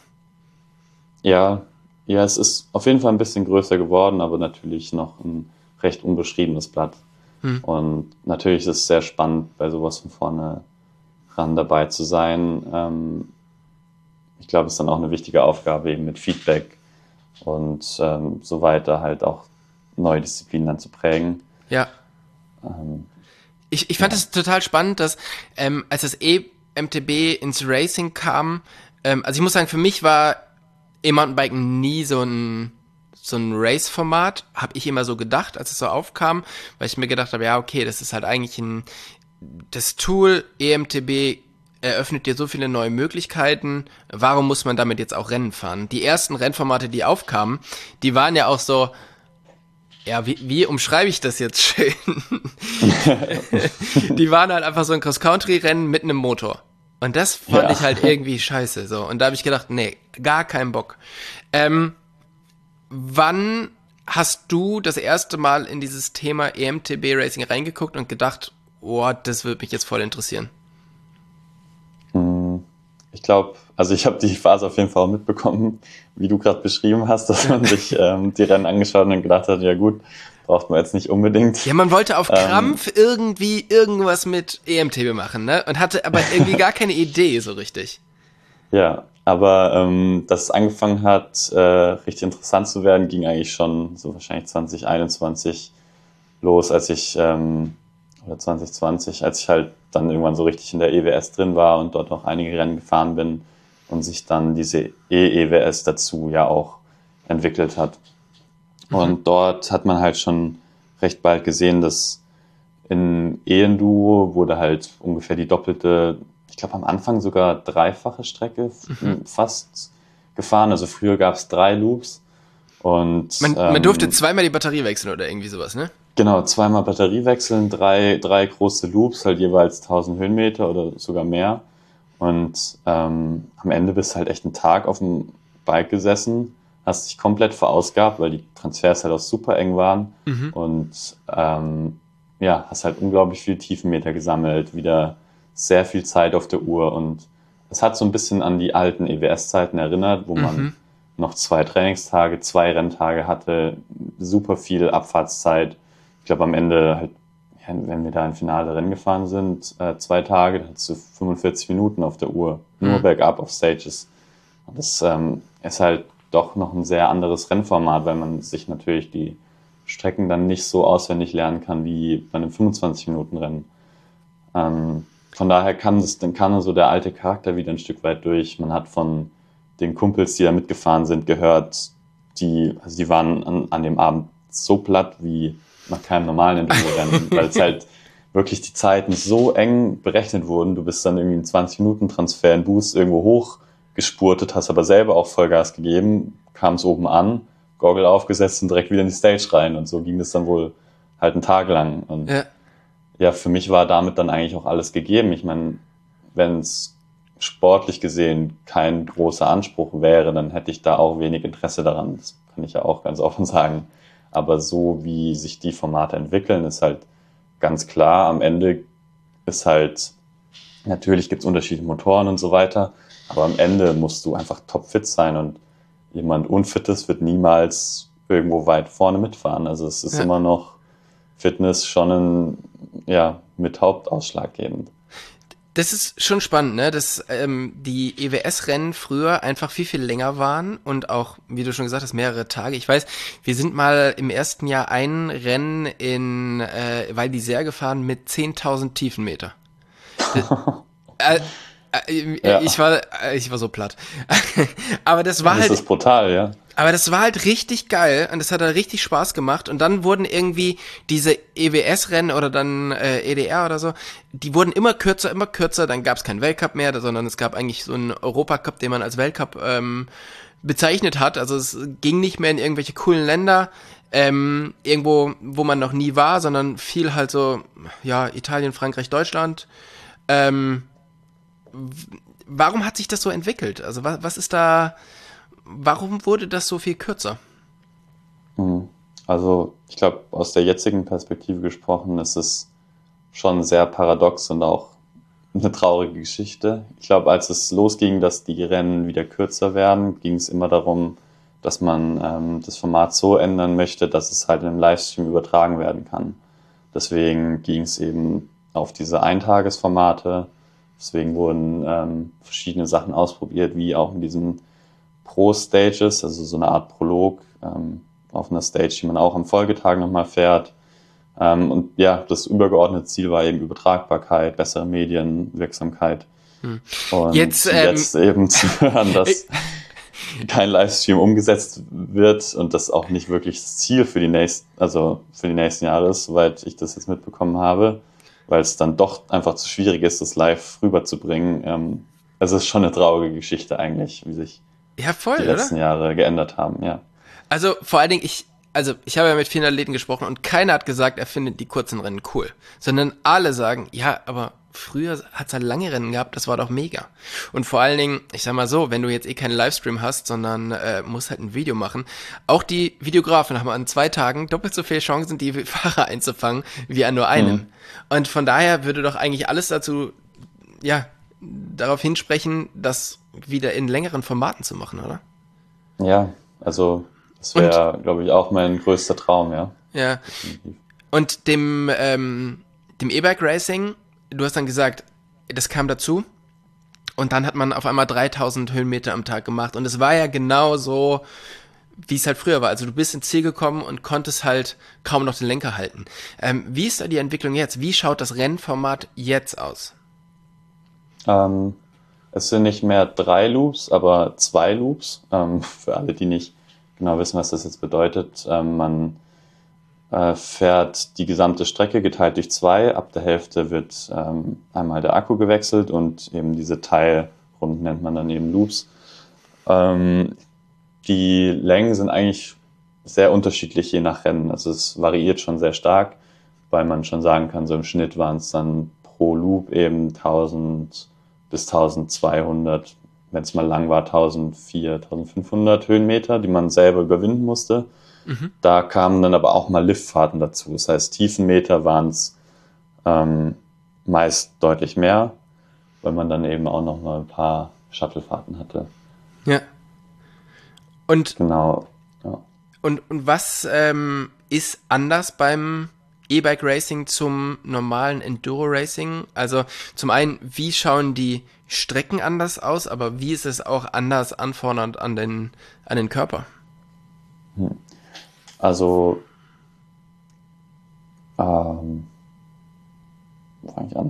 Ja, ja, es ist auf jeden Fall ein bisschen größer geworden, aber natürlich noch ein recht unbeschriebenes Blatt. Hm. Und natürlich ist es sehr spannend, bei sowas von vorne ran dabei zu sein. Ähm, ich glaube, es ist dann auch eine wichtige Aufgabe eben mit Feedback und ähm, so weiter halt auch neue Disziplinen dann zu prägen. Ja. Ähm, ich ich fand es ja. total spannend, dass ähm, als das E M T B ins Racing kam, ähm, also ich muss sagen, für mich war E-Mountainbiken nie so ein so ein Race-Format, habe ich immer so gedacht, als es so aufkam, weil ich mir gedacht habe, ja, okay, das ist halt eigentlich ein, das Tool E M T B eröffnet dir so viele neue Möglichkeiten, warum muss man damit jetzt auch Rennen fahren? Die ersten Rennformate, die aufkamen, die waren ja auch so, ja, wie, wie umschreibe ich das jetzt schön? Die waren halt einfach so ein Cross-Country-Rennen mit einem Motor. Und das fand ja. ich halt irgendwie scheiße, so. Und da habe ich gedacht, nee, gar keinen Bock. Ähm, wann hast du das erste Mal in dieses Thema E M T B Racing reingeguckt und gedacht, oh, das würde mich jetzt voll interessieren? Ich glaube, also ich habe die Phase auf jeden Fall auch mitbekommen, wie du gerade beschrieben hast, dass man sich ähm, die Rennen angeschaut und gedacht hat, ja gut, braucht man jetzt nicht unbedingt. Ja, man wollte auf Krampf ähm, irgendwie irgendwas mit E M T B machen, ne? Und hatte aber irgendwie gar keine Idee so richtig. Ja, aber ähm, dass es angefangen hat, äh, richtig interessant zu werden, ging eigentlich schon so wahrscheinlich zwanzig einundzwanzig los, als ich, ähm, oder zwanzig zwanzig, als ich halt dann irgendwann so richtig in der E W S drin war und dort auch einige Rennen gefahren bin und sich dann diese E E W S dazu ja auch entwickelt hat. Mhm. Und dort hat man halt schon recht bald gesehen, dass in E-Enduro wurde halt ungefähr die doppelte, ich glaube am Anfang sogar dreifache Strecke mhm. fast gefahren. Also früher gab es drei Loops. Und man, man ähm, durfte zweimal die Batterie wechseln oder irgendwie sowas, ne? Genau, zweimal Batterie wechseln, drei, drei große Loops, halt jeweils tausend Höhenmeter oder sogar mehr. Und ähm, am Ende bist du halt echt einen Tag auf dem Bike gesessen, hast dich komplett verausgabt, weil die Transfers halt auch super eng waren. Mhm. Und ähm, ja, hast halt unglaublich viel Tiefenmeter gesammelt, wieder sehr viel Zeit auf der Uhr. Und es hat so ein bisschen an die alten E W S-Zeiten erinnert, wo man mhm. noch zwei Trainingstage, zwei Renntage hatte, super viel Abfahrtszeit. Ich glaube, am Ende, halt, ja, wenn wir da im Finale Rennen gefahren sind, äh, zwei Tage, da hattest du fünfundvierzig Minuten auf der Uhr, nur mhm. bergab auf Stages. Und das ähm, ist halt doch noch ein sehr anderes Rennformat, weil man sich natürlich die Strecken dann nicht so auswendig lernen kann wie bei einem fünfundzwanzig-Minuten-Rennen. Ähm, von daher kann das, dann kann so der alte Charakter wieder ein Stück weit durch. Man hat von den Kumpels, die da mitgefahren sind, gehört, die, also die waren an, an dem Abend so platt wie nach keinem normalen Enduro-Rennen, weil es halt wirklich die Zeiten so eng berechnet wurden. Du bist dann irgendwie einen zwanzig-Minuten-Transfer in Boost irgendwo hochgespurtet, hast aber selber auch Vollgas gegeben, kam es oben an, Goggle aufgesetzt und direkt wieder in die Stage rein. Und so ging es dann wohl halt einen Tag lang. Und ja. ja, für mich war damit dann eigentlich auch alles gegeben. Ich meine, wenn es sportlich gesehen kein großer Anspruch wäre, dann hätte ich da auch wenig Interesse daran. Das kann ich ja auch ganz offen sagen. Aber so wie sich die Formate entwickeln, ist halt ganz klar, am Ende ist halt, natürlich gibt es unterschiedliche Motoren und so weiter, aber am Ende musst du einfach topfit sein und jemand Unfittes wird niemals irgendwo weit vorne mitfahren. Also es ist Ja. immer noch Fitness schon ein, ja, mit Hauptausschlaggebend. Das ist schon spannend, ne? Dass ähm, die E W S-Rennen früher einfach viel, viel länger waren und auch, wie du schon gesagt hast, mehrere Tage. Ich weiß, wir sind mal im ersten Jahr ein Rennen in äh, Val d'Isère gefahren mit zehntausend Tiefenmeter. Das, äh, äh, Ja. ich war, äh, ich war so platt. Aber das war Das halt, ist brutal, ja. aber das war halt richtig geil und das hat halt richtig Spaß gemacht und dann wurden irgendwie diese E W S-Rennen oder dann äh, E D R oder so, die wurden immer kürzer, immer kürzer, dann gab es keinen Weltcup mehr, sondern es gab eigentlich so einen Europacup, den man als Weltcup ähm, bezeichnet hat, also es ging nicht mehr in irgendwelche coolen Länder, ähm, irgendwo, wo man noch nie war, sondern viel halt so, ja, Italien, Frankreich, Deutschland. Ähm, w- warum hat sich das so entwickelt? Also was, was ist da... Warum wurde das so viel kürzer? Mhm. Also ich glaube, aus der jetzigen Perspektive gesprochen, ist es schon sehr paradox und auch eine traurige Geschichte. Ich glaube, als es losging, dass die Rennen wieder kürzer werden, ging es immer darum, dass man ähm, das Format so ändern möchte, dass es halt in einem Livestream übertragen werden kann. Deswegen ging es eben auf diese Eintagesformate. Deswegen wurden ähm, verschiedene Sachen ausprobiert, wie auch in diesen Pro-Stages, also so eine Art Prolog ähm, auf einer Stage, die man auch am Folgetag nochmal fährt. Ähm, und ja, das übergeordnete Ziel war eben Übertragbarkeit, bessere Medienwirksamkeit. Hm. Und Jetzt, jetzt, ähm, eben zu hören, dass kein Livestream umgesetzt wird und das auch nicht wirklich das Ziel für die nächsten, also für die nächsten Jahre ist, soweit ich das jetzt mitbekommen habe, weil es dann doch einfach zu schwierig ist, das live rüberzubringen. Ähm, also es ist schon eine traurige Geschichte eigentlich, wie sich Ja, voll, die oder? letzten Jahre geändert haben, ja. Also vor allen Dingen, ich, also ich habe ja mit vielen Athleten gesprochen und keiner hat gesagt, er findet die kurzen Rennen cool. Sondern alle sagen, ja, aber früher hat es halt lange Rennen gehabt, das war doch mega. Und vor allen Dingen, ich sag mal so, wenn du jetzt eh keinen Livestream hast, sondern äh, musst halt ein Video machen, auch die Videografen haben an zwei Tagen doppelt so viele Chancen, die Fahrer einzufangen, wie an nur einem. Mhm. Und von daher würde doch eigentlich alles dazu, ja, darauf hinsprechen, das wieder in längeren Formaten zu machen, oder? Ja, also das wäre, glaube ich, auch mein größter Traum, ja. Ja. Und dem, ähm, dem E-Bike Racing, du hast dann gesagt, das kam dazu und dann hat man auf einmal dreitausend Höhenmeter am Tag gemacht und es war ja genau so, wie es halt früher war. Also du bist ins Ziel gekommen und konntest halt kaum noch den Lenker halten. Ähm, wie ist da die Entwicklung jetzt? Wie schaut das Rennformat jetzt aus? Ähm, es sind nicht mehr drei Loops, aber zwei Loops. Ähm, für alle, die nicht genau wissen, was das jetzt bedeutet. Ähm, man äh, fährt die gesamte Strecke geteilt durch zwei. Ab der Hälfte wird ähm, einmal der Akku gewechselt und eben diese Teilrunden nennt man dann eben Loops. Ähm, die Längen sind eigentlich sehr unterschiedlich je nach Rennen. Also es variiert schon sehr stark, weil man schon sagen kann, so im Schnitt waren es dann pro Loop eben tausend bis tausendzweihundert, wenn es mal lang war, tausendvierhundert, tausendfünfhundert Höhenmeter, die man selber überwinden musste. Mhm. Da kamen dann aber auch mal Liftfahrten dazu. Das heißt, Tiefenmeter waren es ähm, meist deutlich mehr, weil man dann eben auch noch mal ein paar Shuttlefahrten hatte. Ja. Und, Genau. Ja. und, und was ähm, ist anders beim E-Bike Racing zum normalen Enduro Racing? Also zum einen, wie schauen die Strecken anders aus, aber wie ist es auch anders anfordernd an den, an den Körper? Also, ähm, wo fange ich an?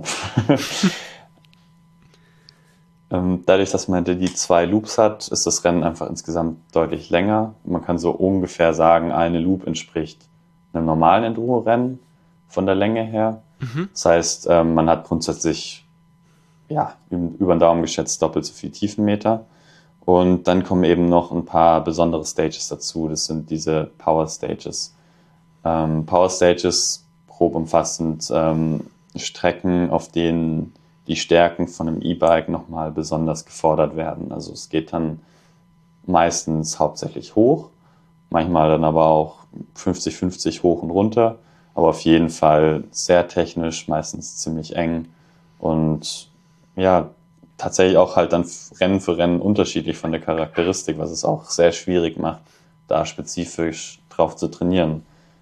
ähm, dadurch, dass man die zwei Loops hat, ist das Rennen einfach insgesamt deutlich länger. Man kann so ungefähr sagen, eine Loop entspricht einem normalen Enduro-Rennen von der Länge her. Mhm. Das heißt, ähm, man hat grundsätzlich, ja, über den Daumen geschätzt doppelt so viel Tiefenmeter. Und dann kommen eben noch ein paar besondere Stages dazu. Das sind diese Power Stages. Ähm, Power Stages, grob umfassend, ähm, Strecken, auf denen die Stärken von einem E-Bike nochmal besonders gefordert werden. Also es geht dann meistens hauptsächlich hoch, manchmal dann aber auch fünfzig fünfzig hoch und runter, aber auf jeden Fall sehr technisch, meistens ziemlich eng und ja, tatsächlich auch halt dann Rennen für Rennen unterschiedlich von der Charakteristik, was es auch sehr schwierig macht, da spezifisch drauf zu trainieren.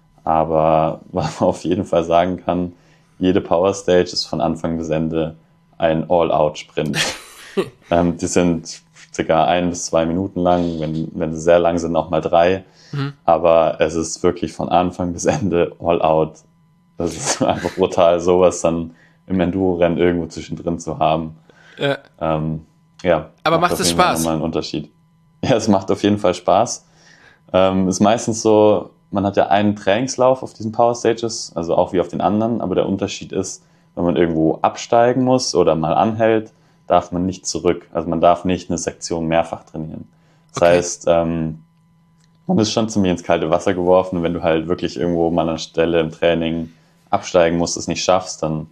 Aber was man auf jeden Fall sagen kann, jede Power Stage ist von Anfang bis Ende ein All-Out-Sprint. ähm, die sind circa ein bis zwei Minuten lang, wenn, wenn sie sehr lang sind, auch mal drei. Mhm. Aber es ist wirklich von Anfang bis Ende All-Out. Das ist einfach brutal, sowas dann im Enduro-Rennen irgendwo zwischendrin zu haben. Ja. Ähm, ja Aber macht, macht es Spaß? Nochmal einen Unterschied. Ja, es macht auf jeden Fall Spaß. Ähm, ist meistens so, man hat ja einen Trainingslauf auf diesen Power Stages, also auch wie auf den anderen, aber der Unterschied ist, wenn man irgendwo absteigen muss oder mal anhält, darf man nicht zurück. Also man darf nicht eine Sektion mehrfach trainieren. Das okay. heißt, ähm, man ist schon ziemlich ins kalte Wasser geworfen und wenn du halt wirklich irgendwo mal an einer Stelle im Training absteigen musst, es nicht schaffst, dann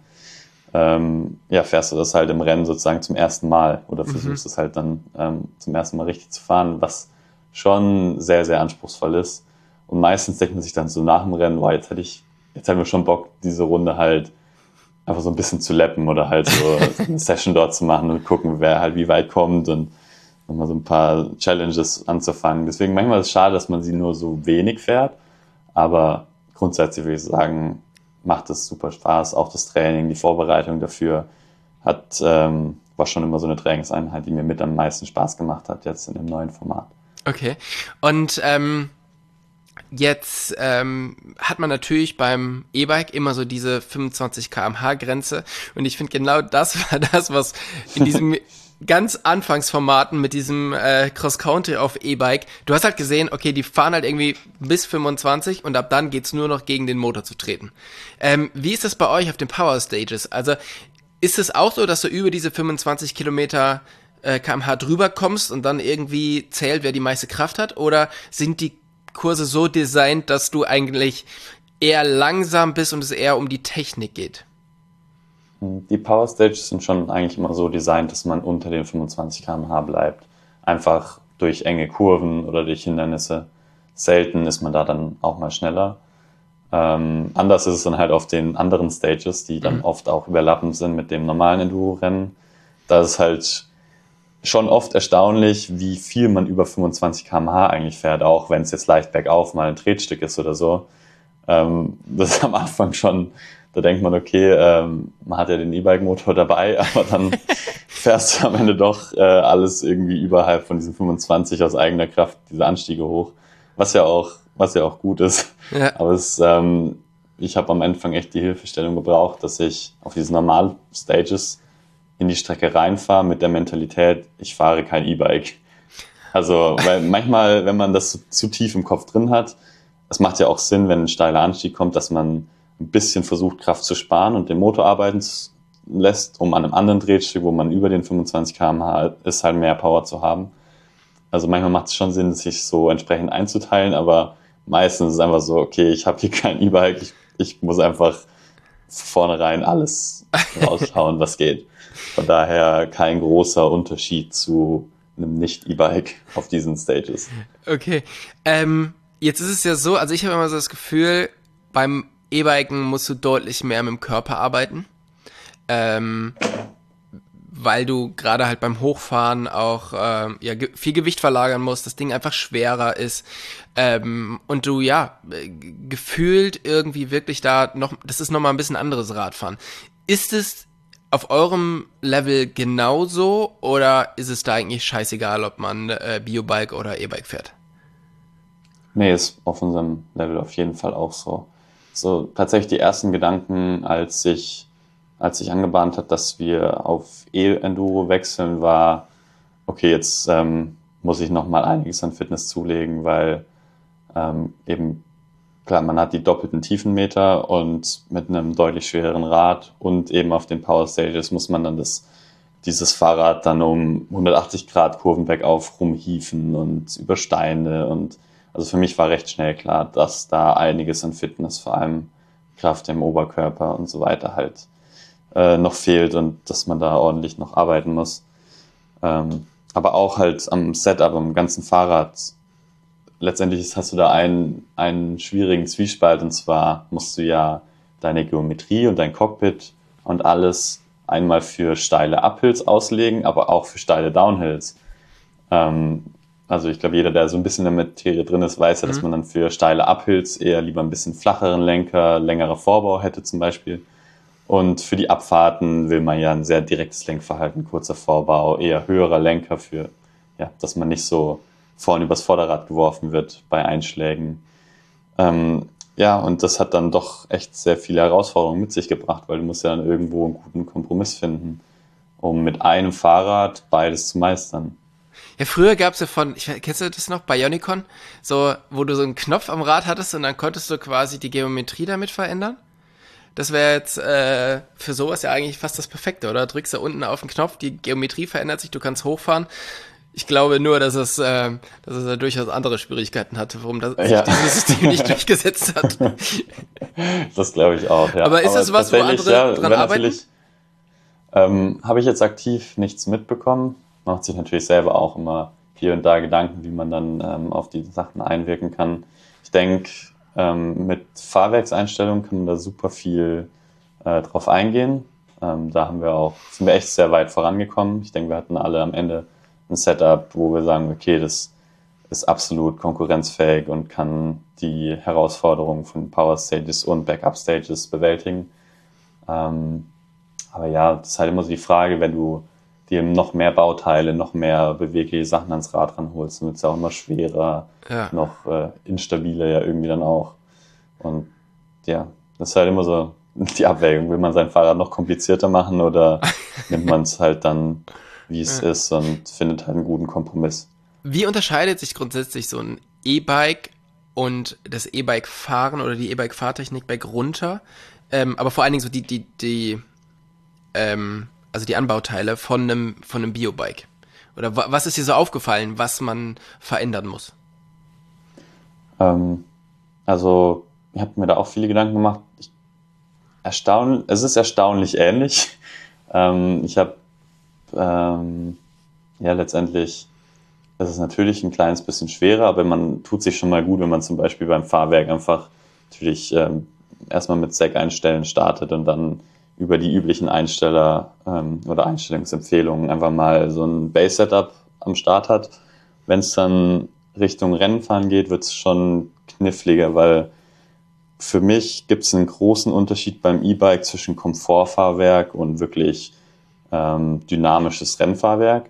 ähm, ja, fährst du das halt im Rennen sozusagen zum ersten Mal oder versuchst mhm. es halt dann ähm, zum ersten Mal richtig zu fahren, was schon sehr, sehr anspruchsvoll ist. Und meistens denkt man sich dann so nach dem Rennen, wow, jetzt hätte ich, jetzt hätten wir schon Bock, diese Runde halt einfach so ein bisschen zu lappen oder halt so eine Session dort zu machen und gucken, wer halt wie weit kommt und nochmal so ein paar Challenges anzufangen. Deswegen manchmal ist es schade, dass man sie nur so wenig fährt, aber grundsätzlich würde ich sagen, macht es super Spaß. Auch das Training, die Vorbereitung dafür hat, ähm, war schon immer so eine Trainingseinheit, die mir mit am meisten Spaß gemacht hat, jetzt in dem neuen Format. Okay. Und ähm, jetzt ähm, hat man natürlich beim E-Bike immer so diese fünfundzwanzig Kilometer pro Stunde Grenze und ich finde genau das war das, was in diesem ganz Anfangsformaten mit diesem äh, Cross-Country auf E-Bike, du hast halt gesehen, okay, die fahren halt irgendwie bis fünfundzwanzig und ab dann geht's nur noch gegen den Motor zu treten. Ähm, wie ist das bei euch auf den Power Stages? Also ist es auch so, dass du über diese fünfundzwanzig Kilometer äh, Kilometer pro Stunde drüber kommst und dann irgendwie zählt, wer die meiste Kraft hat? Oder sind die Kurse so designt, dass du eigentlich eher langsam bist und es eher um die Technik geht? Die Power Stages sind schon eigentlich immer so designt, dass man unter den fünfundzwanzig Kilometer pro Stunde bleibt. Einfach durch enge Kurven oder durch Hindernisse. Selten ist man da dann auch mal schneller. Ähm, anders ist es dann halt auf den anderen Stages, die dann mhm. oft auch überlappend sind mit dem normalen Enduro-Rennen. Da ist halt schon oft erstaunlich, wie viel man über fünfundzwanzig Kilometer pro Stunde eigentlich fährt, auch wenn es jetzt leicht bergauf mal ein Tretstück ist oder so. Ähm, das ist am Anfang schon, da denkt man, okay, ähm, man hat ja den E-Bike-Motor dabei, aber dann fährst du am Ende doch äh, alles irgendwie überhalb von diesen fünfundzwanzig aus eigener Kraft, diese Anstiege hoch, was ja auch, was ja auch gut ist. Ja. Aber es, ähm, ich habe am Anfang echt die Hilfestellung gebraucht, dass ich auf diesen normalen Stages in die Strecke reinfahre mit der Mentalität, ich fahre kein E-Bike. Also, weil manchmal, wenn man das zu, zu tief im Kopf drin hat, es macht ja auch Sinn, wenn ein steiler Anstieg kommt, dass man ein bisschen versucht, Kraft zu sparen und den Motor arbeiten lässt, um an einem anderen Drehstück, wo man über den fünfundzwanzig Kilometer pro Stunde ist, halt mehr Power zu haben. Also manchmal macht es schon Sinn, sich so entsprechend einzuteilen, aber meistens ist es einfach so, okay, ich habe hier kein E-Bike, ich, ich muss einfach vornherein alles rausschauen, was geht. Von daher kein großer Unterschied zu einem Nicht-E-Bike auf diesen Stages. Okay, ähm, jetzt ist es ja so, also ich habe immer so das Gefühl, beim E-Biken musst du deutlich mehr mit dem Körper arbeiten, ähm, weil du gerade halt beim Hochfahren auch ähm, ja, ge- viel Gewicht verlagern musst, das Ding einfach schwerer ist ähm, und du ja äh, gefühlt irgendwie wirklich da noch, das ist nochmal ein bisschen anderes Radfahren. Ist es auf eurem Level genauso oder ist es da eigentlich scheißegal, ob man äh, Biobike oder E-Bike fährt? Nee, ist auf unserem Level auf jeden Fall auch so. So tatsächlich die ersten Gedanken, als ich, als sich angebahnt hat, dass wir auf E-Enduro wechseln, war, okay, jetzt ähm, muss ich nochmal einiges an Fitness zulegen, weil ähm, eben, klar, man hat die doppelten Tiefenmeter und mit einem deutlich schwereren Rad und eben auf den Power Stages muss man dann das, dieses Fahrrad dann um hundertachtzig Grad Kurven bergauf rumhieven und über Steine und also für mich war recht schnell klar, dass da einiges an Fitness, vor allem Kraft im Oberkörper und so weiter halt äh, noch fehlt und dass man da ordentlich noch arbeiten muss. Ähm, aber auch halt am Setup, am ganzen Fahrrad. Letztendlich hast du da einen, einen schwierigen Zwiespalt und zwar musst du ja deine Geometrie und dein Cockpit und alles einmal für steile Uphills auslegen, aber auch für steile Downhills. Ähm, also ich glaube, jeder, der so ein bisschen in der Materie drin ist, weiß ja, mhm. dass man dann für steile Uphills eher lieber ein bisschen flacheren Lenker, längerer Vorbau hätte zum Beispiel. Und für die Abfahrten will man ja ein sehr direktes Lenkverhalten, kurzer Vorbau, eher höherer Lenker für, ja, dass man nicht so vorne übers Vorderrad geworfen wird bei Einschlägen. Ähm, ja, und das hat dann doch echt sehr viele Herausforderungen mit sich gebracht, weil du musst ja dann irgendwo einen guten Kompromiss finden, um mit einem Fahrrad beides zu meistern. Ja, früher gab's ja von, ich, kennst du das noch, Bionicon, so, wo du so einen Knopf am Rad hattest und dann konntest du quasi die Geometrie damit verändern? Das wäre jetzt äh, für sowas ja eigentlich fast das Perfekte, oder? Drückst da unten auf den Knopf, die Geometrie verändert sich, du kannst hochfahren. Ich glaube nur, dass es, äh, dass es da durchaus andere Schwierigkeiten hatte, warum das, ja. sich dieses System nicht durchgesetzt hat. Das glaube ich auch, ja. Aber ist das was, wo andere ja, dran arbeiten? Ähm, habe ich jetzt aktiv nichts mitbekommen. Man macht sich natürlich selber auch immer hier und da Gedanken, wie man dann ähm, auf die Sachen einwirken kann. Ich denke, ähm, mit Fahrwerkseinstellungen kann man da super viel äh, drauf eingehen. Ähm, da haben wir auch, sind wir echt sehr weit vorangekommen. Ich denke, wir hatten alle am Ende ein Setup, wo wir sagen, okay, das ist absolut konkurrenzfähig und kann die Herausforderungen von Power Stages und Backup Stages bewältigen. Ähm, aber ja, das ist halt immer so die Frage, wenn du dir noch mehr Bauteile, noch mehr bewegliche Sachen ans Rad ranholst, dann wird es ja auch immer schwerer, ja. noch äh, instabiler ja irgendwie dann auch. Und ja, das ist halt immer so die Abwägung, will man sein Fahrrad noch komplizierter machen oder nimmt man es halt dann, wie es ja. ist und findet halt einen guten Kompromiss. Wie unterscheidet sich grundsätzlich so ein E-Bike und das E-Bike-Fahren oder die E-Bike-Fahrtechnik bei Grunter? Ähm, aber vor allen Dingen so die, die, die, ähm, also die Anbauteile von einem, von einem Biobike. Oder wa- was ist dir so aufgefallen, was man verändern muss? Ähm, also, ich habe mir da auch viele Gedanken gemacht. Ich, erstaun- es ist erstaunlich ähnlich. Ähm, ich habe ähm, ja letztendlich, es ist natürlich ein kleines bisschen schwerer, aber man tut sich schon mal gut, wenn man zum Beispiel beim Fahrwerk einfach natürlich ähm, erstmal mit Stack einstellen startet und dann über die üblichen Einsteller ähm, oder Einstellungsempfehlungen einfach mal so ein Base-Setup am Start hat. Wenn es dann Richtung Rennenfahren geht, wird es schon kniffliger, weil für mich gibt es einen großen Unterschied beim E-Bike zwischen Komfortfahrwerk und wirklich ähm, dynamisches Rennfahrwerk.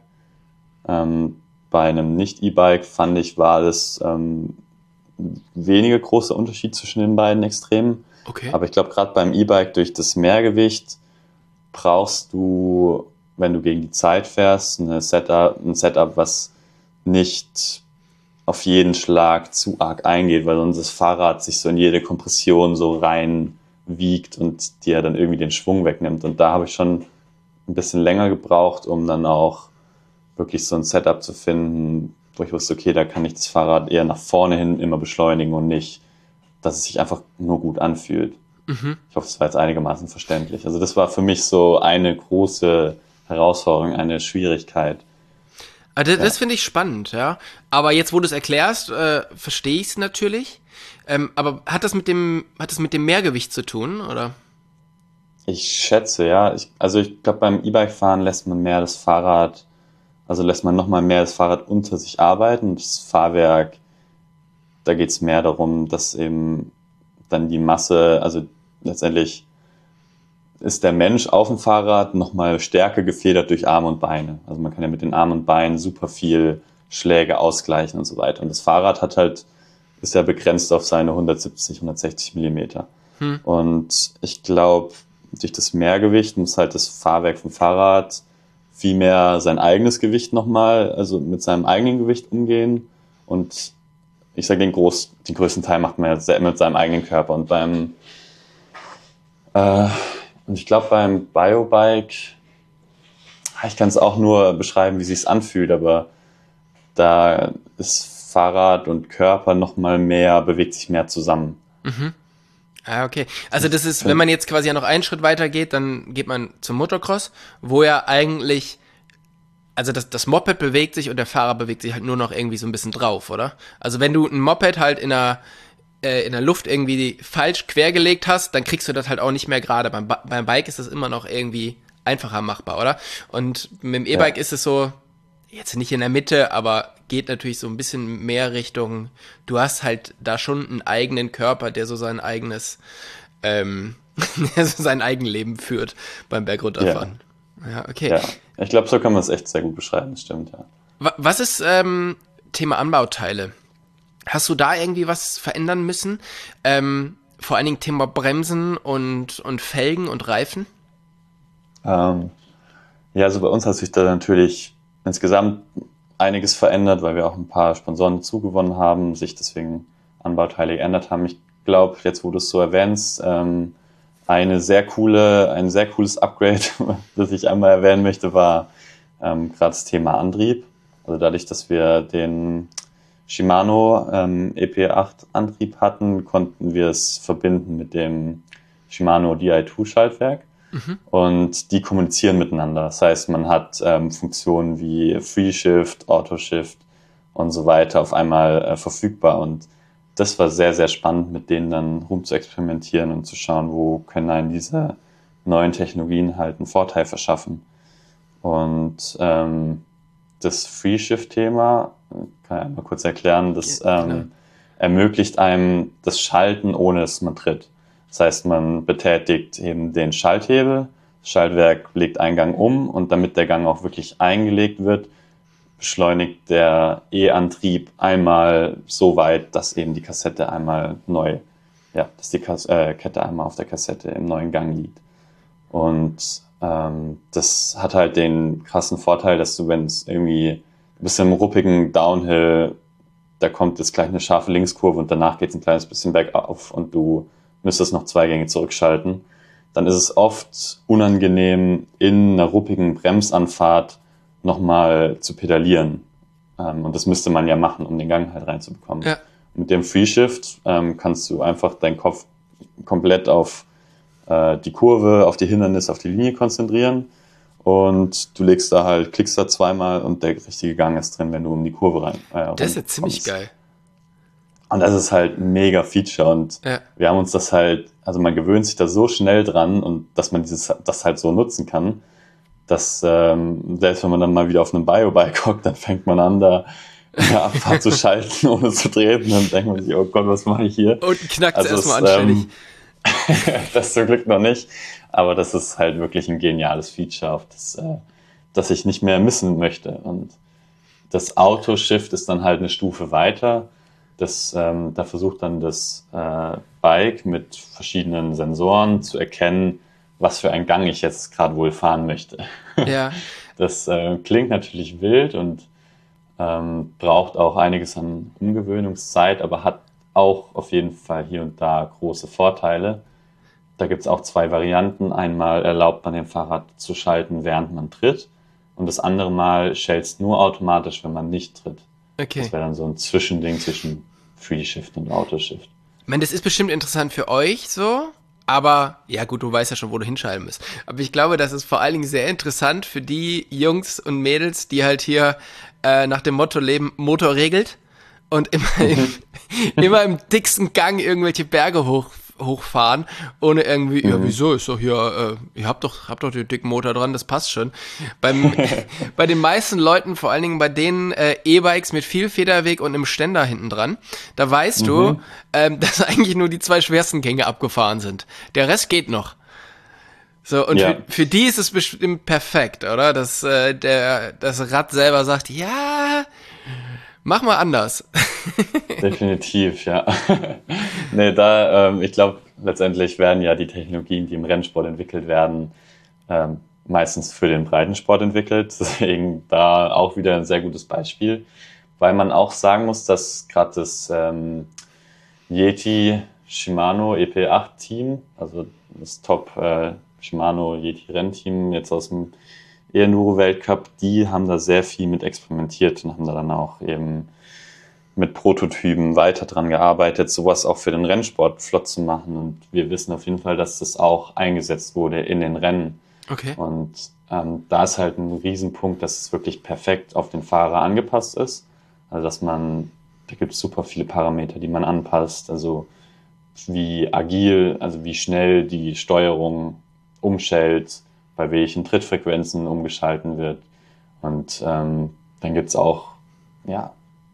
Ähm, bei einem Nicht-E-Bike fand ich, war das ähm, weniger großer Unterschied zwischen den beiden Extremen. Okay. Aber ich glaube, gerade beim E-Bike durch das Mehrgewicht brauchst du, wenn du gegen die Zeit fährst, eine Setup, ein Setup, was nicht auf jeden Schlag zu arg eingeht, weil sonst das Fahrrad sich so in jede Kompression so rein wiegt und dir dann irgendwie den Schwung wegnimmt. Und da habe ich schon ein bisschen länger gebraucht, um dann auch wirklich so ein Setup zu finden, wo ich wusste, okay, da kann ich das Fahrrad eher nach vorne hin immer beschleunigen und nicht, dass es sich einfach nur gut anfühlt. Mhm. Ich hoffe, es war jetzt einigermaßen verständlich. Also das war für mich so eine große Herausforderung, eine Schwierigkeit. Also das ja. finde ich spannend, ja. Aber jetzt, wo du es erklärst, äh, verstehe ich es natürlich. Ähm, aber hat das mit dem, hat das mit dem Mehrgewicht zu tun, oder? Ich schätze, ja. Ich, also ich glaube, beim E-Bike-Fahren lässt man mehr das Fahrrad, also lässt man nochmal mehr das Fahrrad unter sich arbeiten. Das Fahrwerk, da geht es mehr darum, dass eben dann die Masse, also letztendlich ist der Mensch auf dem Fahrrad nochmal stärker gefedert durch Arme und Beine. Also man kann ja mit den Armen und Beinen super viel Schläge ausgleichen und so weiter. Und das Fahrrad hat halt, ist ja begrenzt auf seine hundertsiebzig, hundertsechzig Millimeter. Hm. Und ich glaube, durch das Mehrgewicht muss halt das Fahrwerk vom Fahrrad viel mehr sein eigenes Gewicht nochmal, also mit seinem eigenen Gewicht umgehen. Und ich sage, den, Groß, den größten Teil macht man ja mit seinem eigenen Körper. Und beim äh, und ich glaube, beim Biobike, ich kann es auch nur beschreiben, wie es sich anfühlt, aber da ist Fahrrad und Körper nochmal mehr, bewegt sich mehr zusammen. Mhm. Ah, okay. Also das ist, wenn man jetzt quasi ja noch einen Schritt weiter geht, dann geht man zum Motocross, wo ja eigentlich, also das, das Moped bewegt sich und der Fahrer bewegt sich halt nur noch irgendwie so ein bisschen drauf, oder? Also wenn du ein Moped halt in der in der Luft irgendwie falsch quergelegt hast, dann kriegst du das halt auch nicht mehr gerade. Beim, ba- beim Bike ist das immer noch irgendwie einfacher machbar, oder? Und mit dem E-Bike ja. ist es so, jetzt nicht in der Mitte, aber geht natürlich so ein bisschen mehr Richtung, du hast halt da schon einen eigenen Körper, der so sein eigenes, ähm, der so sein Eigenleben führt beim Bergrunterfahren. Ja, ja okay. Ja, ich glaube, so kann man es echt sehr gut beschreiben, das stimmt, ja. Was ist ähm, Thema Anbauteile? Hast du da irgendwie was verändern müssen? Ähm, vor allen Dingen Thema Bremsen und, und Felgen und Reifen? Ähm, ja, also bei uns hat sich da natürlich insgesamt einiges verändert, weil wir auch ein paar Sponsoren dazugewonnen haben, sich deswegen Anbauteile geändert haben. Ich glaube, jetzt wo du es so erwähnst, ähm, eine sehr coole, ein sehr cooles Upgrade, das ich einmal erwähnen möchte, war ähm, gerade das Thema Antrieb. Also dadurch, dass wir den Shimano ähm, E P acht Antrieb hatten, konnten wir es verbinden mit dem Shimano D I zwei Schaltwerk. Mhm. Und die kommunizieren miteinander. Das heißt, man hat ähm, Funktionen wie Free Shift, Auto Shift und so weiter auf einmal äh, verfügbar. Und das war sehr, sehr spannend, mit denen dann rum zu experimentieren und zu schauen, wo können einen diese neuen Technologien halt einen Vorteil verschaffen. Und ähm, das Free Shift-Thema, kann ich einmal kurz erklären, das Ja, ähm, ermöglicht einem das Schalten, ohne dass man tritt. Das heißt, man betätigt eben den Schalthebel, das Schaltwerk legt einen Gang um und damit der Gang auch wirklich eingelegt wird, beschleunigt der E-Antrieb einmal so weit, dass eben die Kassette einmal neu, ja, dass die Kas- äh, Kette einmal auf der Kassette im neuen Gang liegt. Und ähm, das hat halt den krassen Vorteil, dass du, wenn es irgendwie, du bist im ruppigen Downhill, da kommt jetzt gleich eine scharfe Linkskurve und danach geht es ein kleines bisschen bergauf und du müsstest noch zwei Gänge zurückschalten, dann ist es oft unangenehm, in einer ruppigen Bremsanfahrt nochmal zu pedalieren. Ähm, und das müsste man ja machen, um den Gang halt reinzubekommen. Ja. Mit dem Free Shift ähm, kannst du einfach deinen Kopf komplett auf äh, die Kurve, auf die Hindernisse, auf die Linie konzentrieren und du legst da halt, klickst da zweimal und der richtige Gang ist drin, wenn du um die Kurve rein. Äh, das ist ja ziemlich geil. Und das ist halt ein mega Feature und ja. wir haben uns das halt, also man gewöhnt sich da so schnell dran und dass man dieses, das halt so nutzen kann, dass ähm, selbst wenn man dann mal wieder auf einem Biobike hockt, dann fängt man an, da eine Abfahrt zu schalten, ohne zu treten. Dann denkt man sich, oh Gott, was mache ich hier? Und knackt es also erstmal anständig. Ähm, das zum Glück noch nicht, aber das ist halt wirklich ein geniales Feature, auf das, äh, das ich nicht mehr missen möchte. Und das Auto-Shift ist dann halt eine Stufe weiter. Das, ähm, da versucht dann das äh, Bike mit verschiedenen Sensoren zu erkennen, was für einen Gang ich jetzt gerade wohl fahren möchte. Ja. Das äh, klingt natürlich wild und ähm, braucht auch einiges an Umgewöhnungszeit, aber hat auch auf jeden Fall hier und da große Vorteile. Da gibt es auch zwei Varianten. Einmal erlaubt man dem Fahrrad zu schalten, während man tritt. Und das andere Mal schaltet es nur automatisch, wenn man nicht tritt. Okay. Das wäre dann so ein Zwischending zwischen Free Shift und Auto Shift. Ich meine, das ist bestimmt interessant für euch so, aber ja gut, du weißt ja schon, wo du hinschalten musst. Aber ich glaube, das ist vor allen Dingen sehr interessant für die Jungs und Mädels, die halt hier äh, nach dem Motto leben, Motor regelt und immer im, immer im dicksten Gang irgendwelche Berge hoch hochfahren, ohne irgendwie, mhm. ja, wieso, ist doch hier, äh, ihr habt doch, habt doch den dicken Motor dran, das passt schon. Beim, bei den meisten Leuten, vor allen Dingen bei den äh, E-Bikes mit viel Federweg und einem Ständer hinten dran, da weißt mhm. du, ähm, dass eigentlich nur die zwei schwersten Gänge abgefahren sind. Der Rest geht noch. So, und ja. für, für die ist es bestimmt perfekt, oder? Dass äh, der, das Rad selber sagt, ja, mach mal anders. Definitiv, ja. Nee, da, ähm, ich glaube, letztendlich werden ja die Technologien, die im Rennsport entwickelt werden, ähm, meistens für den Breitensport entwickelt. Deswegen da auch wieder ein sehr gutes Beispiel, weil man auch sagen muss, dass gerade das ähm, Yeti Shimano E P acht Team, also das Top äh, Shimano Yeti Rennteam jetzt aus dem E-Enduro Weltcup, die haben da sehr viel mit experimentiert und haben da dann auch eben mit Prototypen weiter dran gearbeitet, sowas auch für den Rennsport flott zu machen. Und wir wissen auf jeden Fall, dass das auch eingesetzt wurde in den Rennen. Okay. Und ähm, da ist halt ein Riesenpunkt, dass es wirklich perfekt auf den Fahrer angepasst ist. Also dass man, da gibt es super viele Parameter, die man anpasst. Also wie agil, also wie schnell die Steuerung umschaltet, bei welchen Trittfrequenzen umgeschalten wird. Und ähm, dann gibt es auch ja,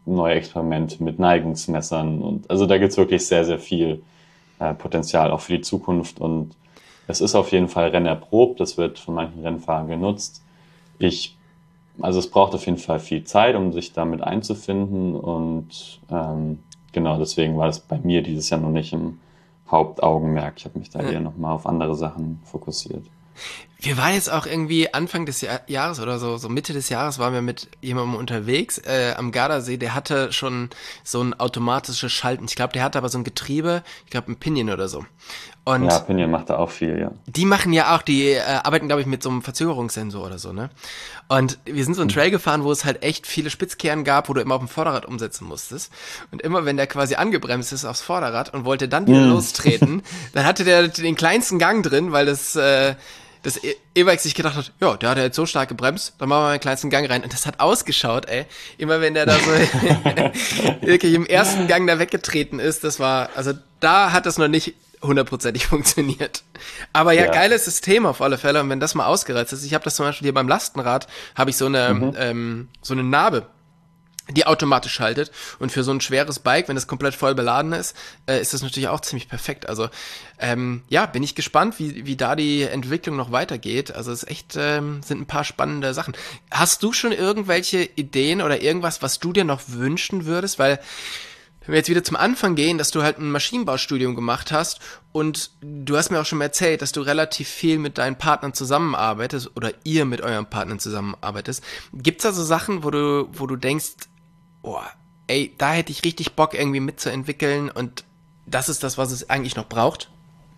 neue Experimente mit Neigungsmessern. Und also da gibt es wirklich sehr, sehr viel äh, Potenzial auch für die Zukunft. Und es ist auf jeden Fall rennerprobt, das wird von manchen Rennfahrern genutzt. Ich, also es braucht auf jeden Fall viel Zeit, um sich damit einzufinden. Und ähm, genau deswegen war das bei mir dieses Jahr noch nicht im Hauptaugenmerk. Ich habe mich da eher nochmal auf andere Sachen fokussiert. Wir waren jetzt auch irgendwie Anfang des Jahr- Jahres oder so, so Mitte des Jahres waren wir mit jemandem unterwegs äh, am Gardasee, der hatte schon so ein automatisches Schalten. Ich glaube, der hatte aber so ein Getriebe, ich glaube ein Pinion oder so. Und ja, Pinion macht da auch viel, ja. die machen ja auch, die äh, arbeiten, glaube ich, mit so einem Verzögerungssensor oder so, ne? Und wir sind so einen Trail gefahren, wo es halt echt viele Spitzkehren gab, wo du immer auf dem Vorderrad umsetzen musstest. Und immer, wenn der quasi angebremst ist aufs Vorderrad und wollte dann wieder Mm. lostreten, dann hatte der den kleinsten Gang drin, weil das äh, das E- E-Bike sich gedacht hat, ja, der hat ja jetzt so stark gebremst, dann machen wir mal den kleinsten Gang rein. Und das hat ausgeschaut, ey. Immer wenn der da so wirklich im ersten Gang da weggetreten ist, das war, also da hat das noch nicht hundertprozentig funktioniert. Aber ja, Ja. geiles System auf alle Fälle. Und wenn das mal ausgereizt ist, ich habe das zum Beispiel hier beim Lastenrad, habe ich so eine, Mhm. ähm, so eine Narbe, die automatisch schaltet. Und für so ein schweres Bike, wenn das komplett voll beladen ist, äh, ist das natürlich auch ziemlich perfekt. Also ähm, ja, bin ich gespannt, wie, wie da die Entwicklung noch weitergeht. Also es ist echt, ähm, sind ein paar spannende Sachen. Hast du schon irgendwelche Ideen oder irgendwas, was du dir noch wünschen würdest? Weil wenn wir jetzt wieder zum Anfang gehen, dass du halt ein Maschinenbaustudium gemacht hast und du hast mir auch schon mal erzählt, dass du relativ viel mit deinen Partnern zusammenarbeitest oder ihr mit euren Partnern zusammenarbeitet. Gibt's da so Sachen, wo du, wo du denkst, oh, ey, da hätte ich richtig Bock irgendwie mitzuentwickeln und das ist das, was es eigentlich noch braucht?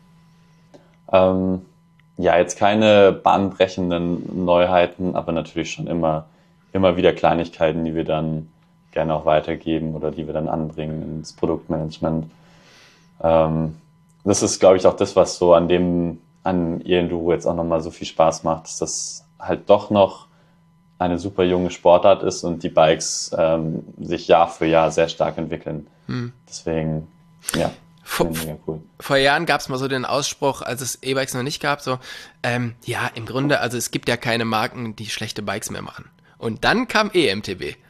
Ähm, ja, jetzt keine bahnbrechenden Neuheiten, aber natürlich schon immer, immer wieder Kleinigkeiten, die wir dann gerne auch weitergeben oder die wir dann anbringen ins Produktmanagement. Ähm, das ist, glaube ich, auch das, was so an dem, an E-Enduro jetzt auch nochmal so viel Spaß macht, dass das halt doch noch eine super junge Sportart ist und die Bikes ähm, sich Jahr für Jahr sehr stark entwickeln. Hm. Deswegen, ja, Vor, mega cool. vor Jahren gab es mal so den Ausspruch, als es E-Bikes noch nicht gab, so, ähm, ja, im Grunde, also es gibt ja keine Marken, die schlechte Bikes mehr machen. Und dann kam E M T B.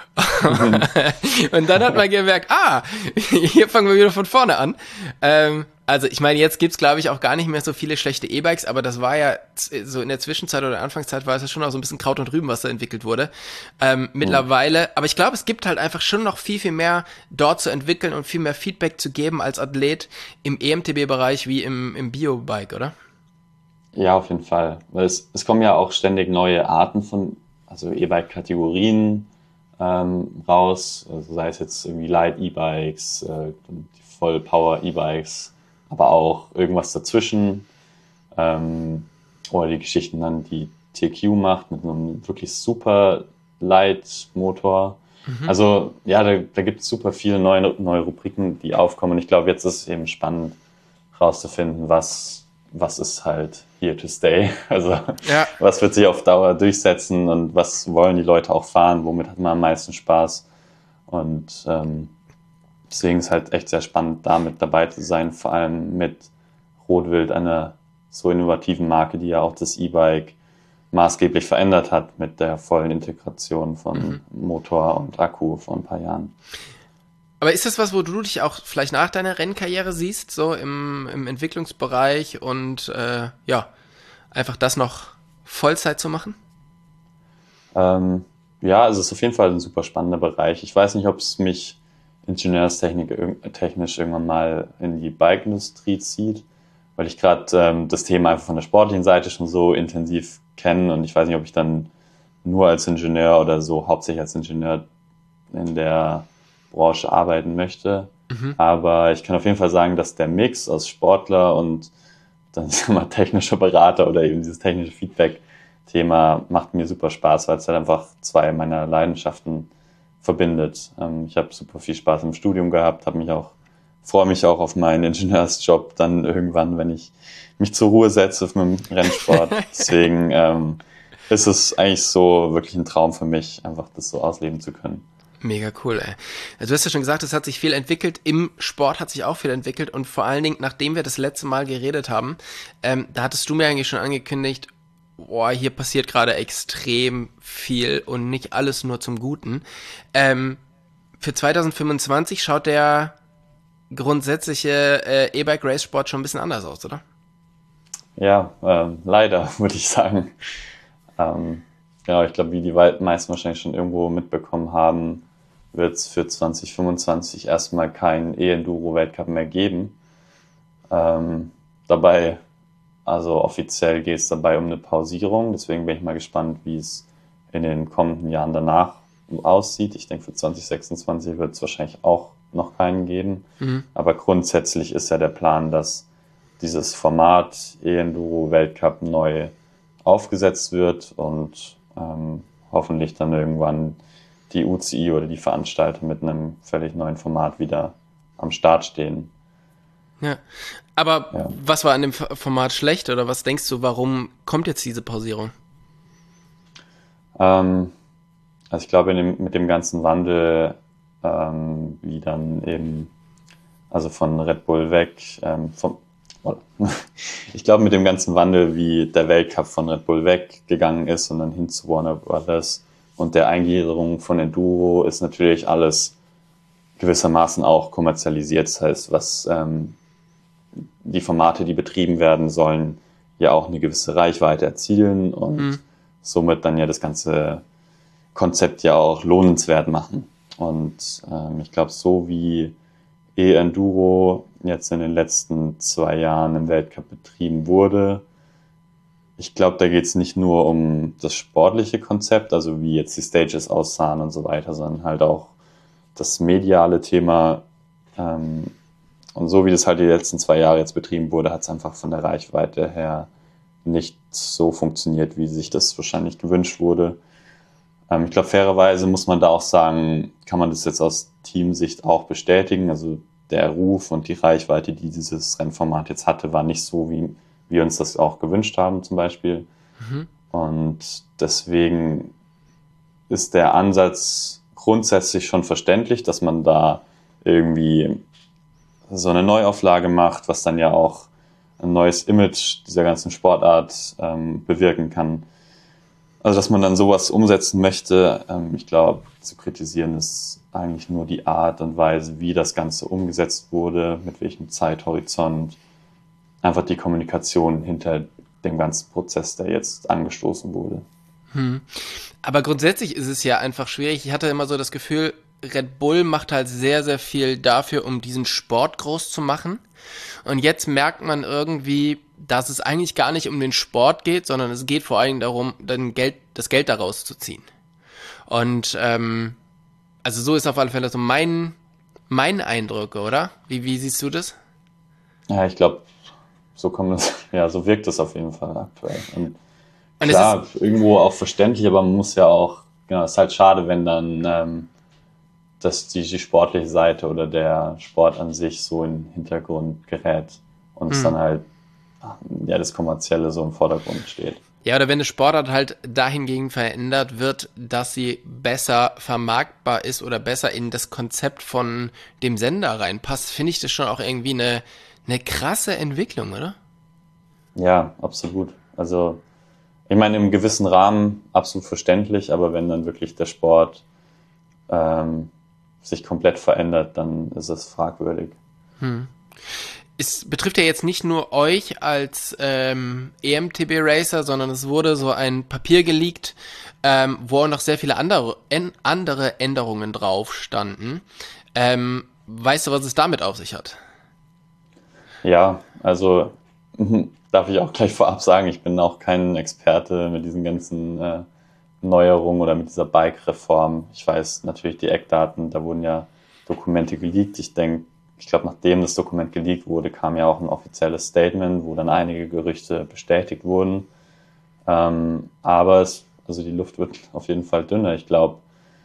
Und dann hat man gemerkt, ah, hier fangen wir wieder von vorne an. Ähm, also ich meine, jetzt gibt's glaube ich auch gar nicht mehr so viele schlechte E-Bikes, aber das war ja z- so in der Zwischenzeit oder Anfangszeit war es ja schon auch so ein bisschen Kraut und Rüben, was da entwickelt wurde. Ähm, mittlerweile, aber ich glaube, es gibt halt einfach schon noch viel, viel mehr dort zu entwickeln und viel mehr Feedback zu geben als Athlet im E M T B-Bereich wie im, im Bio-Bike, oder? Ja, auf jeden Fall. Weil es, es kommen ja auch ständig neue Arten von, also E-Bike-Kategorien ähm, raus. Also sei es jetzt irgendwie Light E-Bikes, äh, die Voll-Power-E-Bikes, aber auch irgendwas dazwischen. Ähm, oder die Geschichten dann, die T Q macht mit einem wirklich super Light-Motor. Mhm. Also ja, da, da gibt es super viele neue, neue Rubriken, die aufkommen. Ich glaube, jetzt ist es eben spannend rauszufinden, was, was ist halt here to stay. Also Ja. was wird sich auf Dauer durchsetzen und was wollen die Leute auch fahren, womit hat man am meisten Spaß. Und ähm, deswegen ist es halt echt sehr spannend, da mit dabei zu sein, vor allem mit Rotwild, einer so innovativen Marke, die ja auch das E-Bike maßgeblich verändert hat mit der vollen Integration von Mhm. Motor und Akku vor ein paar Jahren. Aber ist das was, wo du dich auch vielleicht nach deiner Rennkarriere siehst, so im, im Entwicklungsbereich und äh, ja, einfach das noch Vollzeit zu machen? Ähm, ja, also es ist auf jeden Fall ein super spannender Bereich. Ich weiß nicht, ob es mich Ingenieurstechnik irg- technisch irgendwann mal in die Bike-Industrie zieht, weil ich gerade ähm, das Thema einfach von der sportlichen Seite schon so intensiv kenne und ich weiß nicht, ob ich dann nur als Ingenieur oder so hauptsächlich als Ingenieur in der Branche arbeiten möchte. Mhm. Aber ich kann auf jeden Fall sagen, dass der Mix aus Sportler und dann ist immer technischer Berater oder eben dieses technische Feedback-Thema macht mir super Spaß, weil es halt einfach zwei meiner Leidenschaften verbindet. Ähm, ich habe super viel Spaß im Studium gehabt, habe mich auch, freue mich auch auf meinen Ingenieursjob dann irgendwann, wenn ich mich zur Ruhe setze mit dem Rennsport. Deswegen ähm, ist es eigentlich so wirklich ein Traum für mich, einfach das so ausleben zu können. Mega cool, ey. Also du hast ja schon gesagt, es hat sich viel entwickelt. Im Sport hat sich auch viel entwickelt und vor allen Dingen, nachdem wir das letzte Mal geredet haben, ähm, da hattest du mir eigentlich schon angekündigt, boah, hier passiert gerade extrem viel und nicht alles nur zum Guten. Ähm, für zwanzig fünfundzwanzig schaut der grundsätzliche äh, E-Bike-Race-Sport schon ein bisschen anders aus, oder? Ja, ähm, leider, würde ich sagen. Ähm, genau, ich glaube, wie die meisten wahrscheinlich schon irgendwo mitbekommen haben, wird es für zwanzig fünfundzwanzig erstmal keinen E-Enduro-Weltcup mehr geben. Ähm, dabei, also offiziell geht es dabei um eine Pausierung, deswegen bin ich mal gespannt, wie es in den kommenden Jahren danach aussieht. Ich denke, für zwanzig sechsundzwanzig wird es wahrscheinlich auch noch keinen geben. Mhm. Aber grundsätzlich ist ja der Plan, dass dieses Format E-Enduro-Weltcup neu aufgesetzt wird und ähm, hoffentlich dann irgendwann die U C I oder die Veranstalter mit einem völlig neuen Format wieder am Start stehen. Ja, aber ja. Was war an dem Format schlecht oder was denkst du, warum kommt jetzt diese Pausierung? Ähm, also ich glaube, in dem, mit dem ganzen Wandel, ähm, wie dann eben, also von Red Bull weg, ähm, vom, ich glaube, mit dem ganzen Wandel, wie der Weltcup von Red Bull weggegangen ist und dann hin zu Warner Brothers und der Eingliederung von Enduro ist natürlich alles gewissermaßen auch kommerzialisiert. Das heißt, was ähm, die Formate, die betrieben werden sollen, ja auch eine gewisse Reichweite erzielen und mhm. somit dann ja das ganze Konzept ja auch lohnenswert machen. Und ähm, ich glaube, so wie E-Enduro jetzt in den letzten zwei Jahren im Weltcup betrieben wurde, ich glaube, da geht es nicht nur um das sportliche Konzept, also wie jetzt die Stages aussahen und so weiter, sondern halt auch das mediale Thema. Ähm, und so wie das halt die letzten zwei Jahre jetzt betrieben wurde, hat es einfach von der Reichweite her nicht so funktioniert, wie sich das wahrscheinlich gewünscht wurde. Ähm, ich glaube, fairerweise muss man da auch sagen, kann man das jetzt aus Teamsicht auch bestätigen. Also der Ruf und die Reichweite, die dieses Rennformat jetzt hatte, war nicht so, wie wir uns das auch gewünscht haben zum Beispiel. Mhm. Und deswegen ist der Ansatz grundsätzlich schon verständlich, dass man da irgendwie so eine Neuauflage macht, was dann ja auch ein neues Image dieser ganzen Sportart ähm, bewirken kann. Also dass man dann sowas umsetzen möchte, ähm, ich glaube, zu kritisieren ist eigentlich nur die Art und Weise, wie das Ganze umgesetzt wurde, mit welchem Zeithorizont, einfach die Kommunikation hinter dem ganzen Prozess, der jetzt angestoßen wurde. Hm. Aber grundsätzlich ist es ja einfach schwierig. Ich hatte immer so das Gefühl, Red Bull macht halt sehr, sehr viel dafür, um diesen Sport groß zu machen. Und jetzt merkt man irgendwie, dass es eigentlich gar nicht um den Sport geht, sondern es geht vor allem darum, dann Geld, das Geld daraus zu ziehen. Und ähm, also so ist auf alle Fälle so mein, mein Eindruck, oder? Wie, wie siehst du das? Ja, ich glaube, so kommt es, ja, so wirkt es auf jeden Fall aktuell. Und, Und klar, es ist irgendwo auch verständlich, aber man muss ja auch, genau, es ist halt schade, wenn dann ähm, dass die, die sportliche Seite oder der Sport an sich so in den Hintergrund gerät und es mhm. dann halt ja das Kommerzielle so im Vordergrund steht. Ja, oder wenn eine Sportart halt dahingegen verändert wird, dass sie besser vermarktbar ist oder besser in das Konzept von dem Sender reinpasst, finde ich das schon auch irgendwie eine, eine krasse Entwicklung, oder? Ja, absolut. Also ich meine, im gewissen Rahmen absolut verständlich, aber wenn dann wirklich der Sport ähm, sich komplett verändert, dann ist es fragwürdig. Hm. Es betrifft ja jetzt nicht nur euch als ähm, E M T B-Racer, sondern es wurde so ein Papier geleakt, ähm, wo auch noch sehr viele andere, en, andere Änderungen drauf standen. Ähm, weißt du, was es damit auf sich hat? Ja, also darf ich auch gleich vorab sagen, ich bin auch kein Experte mit diesen ganzen äh, Neuerungen oder mit dieser Bike-Reform. Ich weiß natürlich die Eckdaten, da wurden ja Dokumente geleakt. Ich denke, ich glaube, nachdem das Dokument geleakt wurde, kam ja auch ein offizielles Statement, wo dann einige Gerüchte bestätigt wurden. Ähm, aber es, also die Luft wird auf jeden Fall dünner. Ich glaube,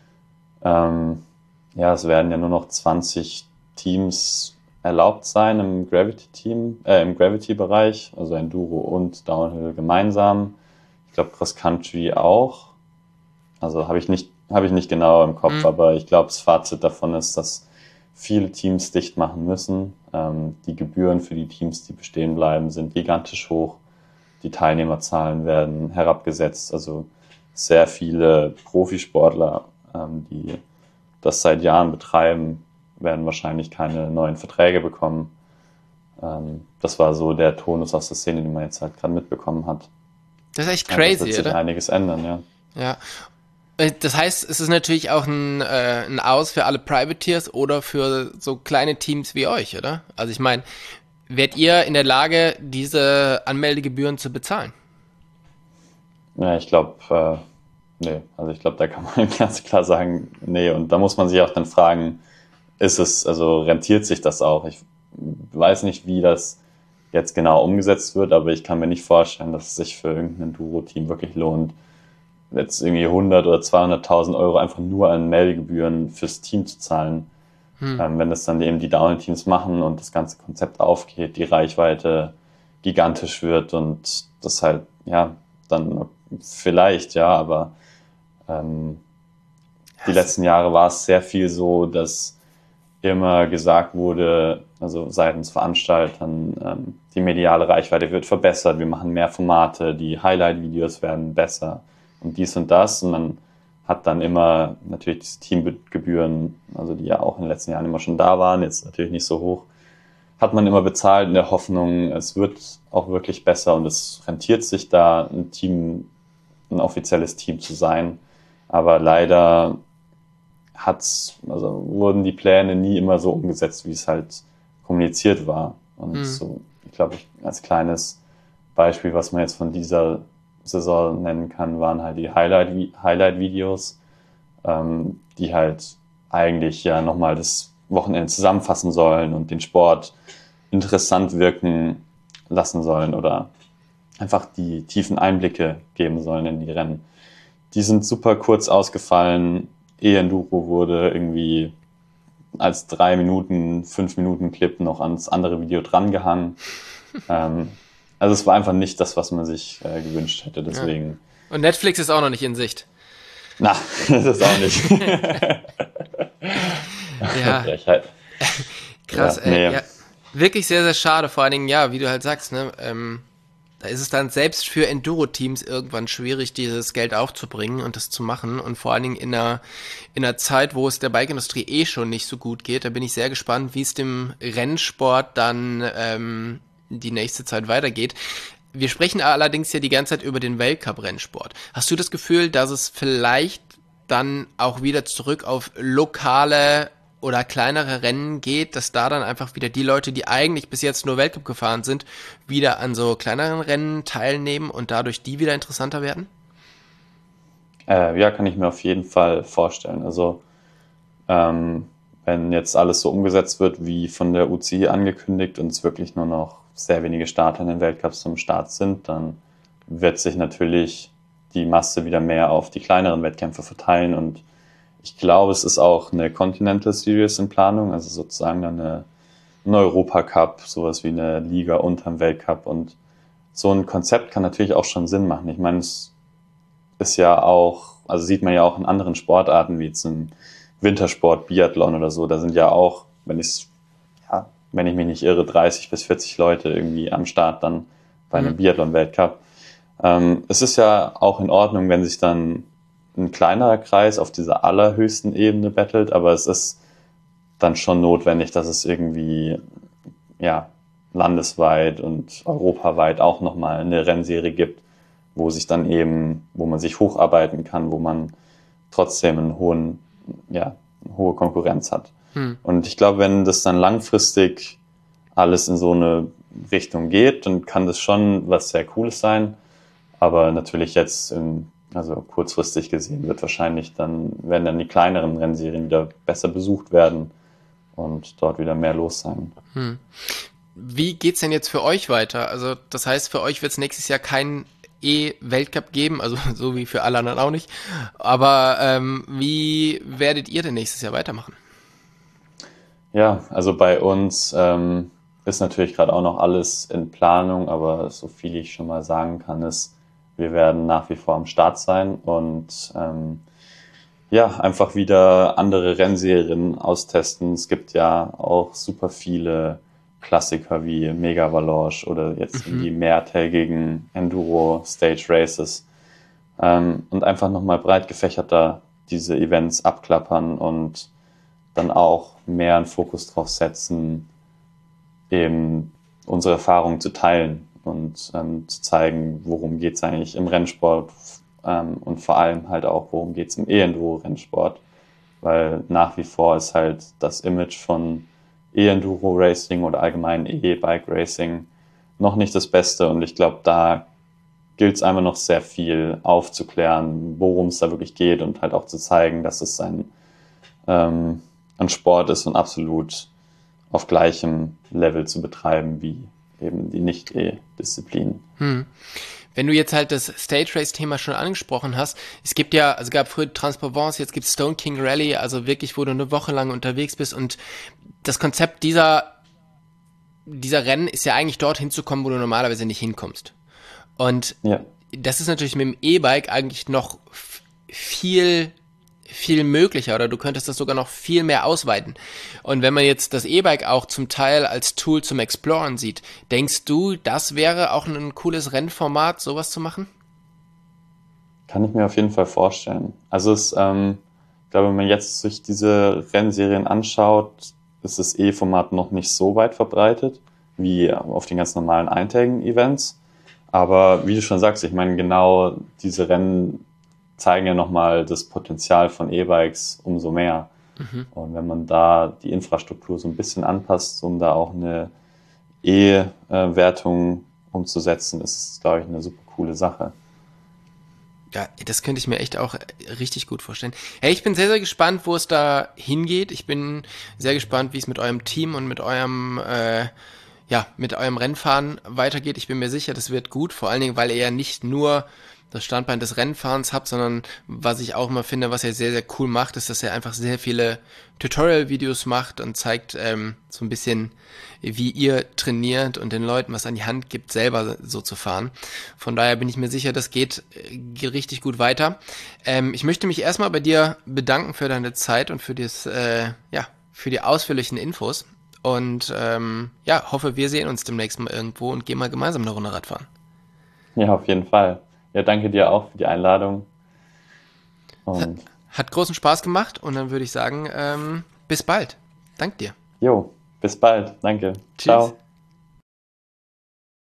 ähm, ja, es werden ja nur noch zwanzig Teams erlaubt sein im Gravity-Team, äh, im Gravity-Bereich, also Enduro und Downhill gemeinsam. Ich glaube, Cross Country auch. Also habe ich nicht, habe ich nicht genau im Kopf, mhm. aber ich glaube, das Fazit davon ist, dass viele Teams dicht machen müssen. Ähm, die Gebühren für die Teams, die bestehen bleiben, sind gigantisch hoch. Die Teilnehmerzahlen werden herabgesetzt. Also sehr viele Profisportler, ähm, die das seit Jahren betreiben, werden wahrscheinlich keine neuen Verträge bekommen. Ähm, das war so der Tonus aus der Szene, den man jetzt halt gerade mitbekommen hat. Das ist echt Also crazy, es wird sich oder? einiges ändern, ja. Ja. Äh, Das heißt, es ist natürlich auch ein, äh, ein Aus für alle Privateers oder für so kleine Teams wie euch, oder? Also ich meine, werdet ihr in der Lage, diese Anmeldegebühren zu bezahlen? Ja, ich glaube, äh, nee, also ich glaube, da kann man ganz klar sagen, nee, und da muss man sich auch dann fragen, ist es, also rentiert sich das auch? Ich weiß nicht, wie das jetzt genau umgesetzt wird, aber ich kann mir nicht vorstellen, dass es sich für irgendein Enduro-Team wirklich lohnt, jetzt irgendwie hundert oder zweihunderttausend Euro einfach nur an Meldegebühren fürs Team zu zahlen. Hm. Ähm, wenn das dann eben die Downhill-Teams machen und das ganze Konzept aufgeht, die Reichweite gigantisch wird und das halt, ja, dann vielleicht, ja, aber ähm, die letzten Jahre war es sehr viel so, dass immer gesagt wurde, also seitens Veranstaltern, ähm, die mediale Reichweite wird verbessert, wir machen mehr Formate, die Highlight-Videos werden besser und dies und das. Und man hat dann immer natürlich diese Teamgebühren, also die ja auch in den letzten Jahren immer schon da waren, jetzt natürlich nicht so hoch, hat man immer bezahlt in der Hoffnung, es wird auch wirklich besser und es rentiert sich da, ein Team, ein offizielles Team zu sein. Aber leider hat's, also wurden die Pläne nie immer so umgesetzt, wie es halt kommuniziert war. Und Hm. so, ich glaube, ich, als kleines Beispiel, was man jetzt von dieser Saison nennen kann, waren halt die Highlight, Highlight-Videos, ähm, die halt eigentlich ja nochmal das Wochenende zusammenfassen sollen und den Sport interessant wirken lassen sollen oder einfach die tiefen Einblicke geben sollen in die Rennen. Die sind super kurz ausgefallen. E-Enduro wurde irgendwie als drei Minuten, fünf Minuten Clip noch ans andere Video drangehangen. ähm, also es war einfach nicht das, was man sich äh, gewünscht hätte. Deswegen. Und Netflix ist auch noch nicht in Sicht. Na, das ist auch nicht. Ja. Frechheit. Krass, Ja, ey. nee. Ja. Wirklich sehr, sehr schade. Vor allen Dingen, ja, wie du halt sagst, ne, ähm, da ist es dann selbst für Enduro-Teams irgendwann schwierig, dieses Geld aufzubringen und das zu machen. Und vor allen Dingen in einer, in einer Zeit, wo es der Bike-Industrie eh schon nicht so gut geht. Da bin ich sehr gespannt, wie es dem Rennsport dann ähm, die nächste Zeit weitergeht. Wir sprechen allerdings ja die ganze Zeit über den Weltcup-Rennsport. Hast du das Gefühl, dass es vielleicht dann auch wieder zurück auf lokale oder kleinere Rennen geht, dass da dann einfach wieder die Leute, die eigentlich bis jetzt nur Weltcup gefahren sind, wieder an so kleineren Rennen teilnehmen und dadurch die wieder interessanter werden? Äh, ja, kann ich mir auf jeden Fall vorstellen. Also ähm, wenn jetzt alles so umgesetzt wird, wie von der U C I angekündigt und es wirklich nur noch sehr wenige Starter in den Weltcups zum Start sind, dann wird sich natürlich die Masse wieder mehr auf die kleineren Wettkämpfe verteilen und ich glaube, es ist auch eine Continental Series in Planung, also sozusagen eine, ein Europacup, sowas wie eine Liga unterm Weltcup und so ein Konzept kann natürlich auch schon Sinn machen. Ich meine, es ist ja auch, also sieht man ja auch in anderen Sportarten wie jetzt im Wintersport, Biathlon oder so, da sind ja auch, wenn ich ja, wenn ich mich nicht irre, dreißig bis vierzig Leute irgendwie am Start dann bei einem Mhm. Biathlon-Weltcup. Ähm, es ist ja auch in Ordnung, wenn sich dann ein kleinerer Kreis auf dieser allerhöchsten Ebene battelt, aber es ist dann schon notwendig, dass es irgendwie ja, landesweit und europaweit auch nochmal eine Rennserie gibt, wo sich dann eben, wo man sich hocharbeiten kann, wo man trotzdem einen hohen, ja, eine hohe Konkurrenz hat. Hm. Und ich glaube, wenn das dann langfristig alles in so eine Richtung geht, dann kann das schon was sehr Cooles sein. Aber natürlich jetzt, in, also kurzfristig gesehen, wird wahrscheinlich dann, werden dann die kleineren Rennserien wieder besser besucht werden und dort wieder mehr los sein. Hm. Wie geht's denn jetzt für euch weiter? Also das heißt, für euch wird es nächstes Jahr keinen E-Weltcup geben, also so wie für alle anderen auch nicht. Aber ähm, wie werdet ihr denn nächstes Jahr weitermachen? Ja, also bei uns ähm, ist natürlich gerade auch noch alles in Planung, aber so viel ich schon mal sagen kann, ist, wir werden nach wie vor am Start sein und ähm, ja, einfach wieder andere Rennserien austesten. Es gibt ja auch super viele Klassiker wie Mega Valanche oder jetzt Mhm. die mehrtägigen Enduro Stage Races ähm, und einfach nochmal breit gefächerter diese Events abklappern und dann auch mehr einen Fokus drauf setzen, eben unsere Erfahrungen zu teilen und ähm, zu zeigen, worum geht es eigentlich im Rennsport ähm, und vor allem halt auch, worum geht es im E-Enduro-Rennsport, weil nach wie vor ist halt das Image von E-Enduro-Racing oder allgemein E-Bike-Racing noch nicht das Beste und ich glaube, da gilt es einfach noch sehr viel aufzuklären, worum es da wirklich geht und halt auch zu zeigen, dass es ein, ähm, ein Sport ist und absolut auf gleichem Level zu betreiben wie eben die Nicht-E-Disziplinen. Hm. Wenn du jetzt halt das Stage Race-Thema schon angesprochen hast, es gibt ja, also es gab früher Transprovence, jetzt gibt es Stone King Rally, also wirklich, wo du eine Woche lang unterwegs bist und das Konzept dieser, dieser Rennen ist ja eigentlich dorthin zu kommen, wo du normalerweise nicht hinkommst. Und ja. Das ist natürlich mit dem E-Bike eigentlich noch f- viel viel möglicher oder du könntest das sogar noch viel mehr ausweiten. Und wenn man jetzt das E-Bike auch zum Teil als Tool zum Exploren sieht, denkst du, das wäre auch ein cooles Rennformat, sowas zu machen? Kann ich mir auf jeden Fall vorstellen. Also es, ähm, ich glaube, wenn man jetzt sich diese Rennserien anschaut, ist das E-Format noch nicht so weit verbreitet wie auf den ganz normalen eintägigen Events. Aber wie du schon sagst, ich meine, genau diese Rennen zeigen ja nochmal das Potenzial von E-Bikes umso mehr. Mhm. Und wenn man da die Infrastruktur so ein bisschen anpasst, um da auch eine E-Wertung umzusetzen, ist es, glaube ich, eine super coole Sache. Ja, das könnte ich mir echt auch richtig gut vorstellen. Hey, ich bin sehr, sehr gespannt, wo es da hingeht. Ich bin sehr gespannt, wie es mit eurem Team und mit eurem äh, ja, mit eurem Rennfahren weitergeht. Ich bin mir sicher, das wird gut, vor allen Dingen, weil ihr ja nicht nur das Standbein des Rennfahrens habt, sondern was ich auch immer finde, was er sehr, sehr cool macht, ist, dass er einfach sehr viele Tutorial-Videos macht und zeigt ähm, so ein bisschen, wie ihr trainiert und den Leuten was an die Hand gibt, selber so zu fahren. Von daher bin ich mir sicher, das geht, geht richtig gut weiter. Ähm, ich möchte mich erstmal bei dir bedanken für deine Zeit und für das, äh, ja, für die ausführlichen Infos und ähm, ja, hoffe, wir sehen uns demnächst mal irgendwo und gehen mal gemeinsam eine Runde Radfahren. Ja, auf jeden Fall. Ja, danke dir auch für die Einladung. Und hat großen Spaß gemacht und dann würde ich sagen, ähm, bis bald. Dank dir. Jo, bis bald. Danke. Tschüss. Ciao.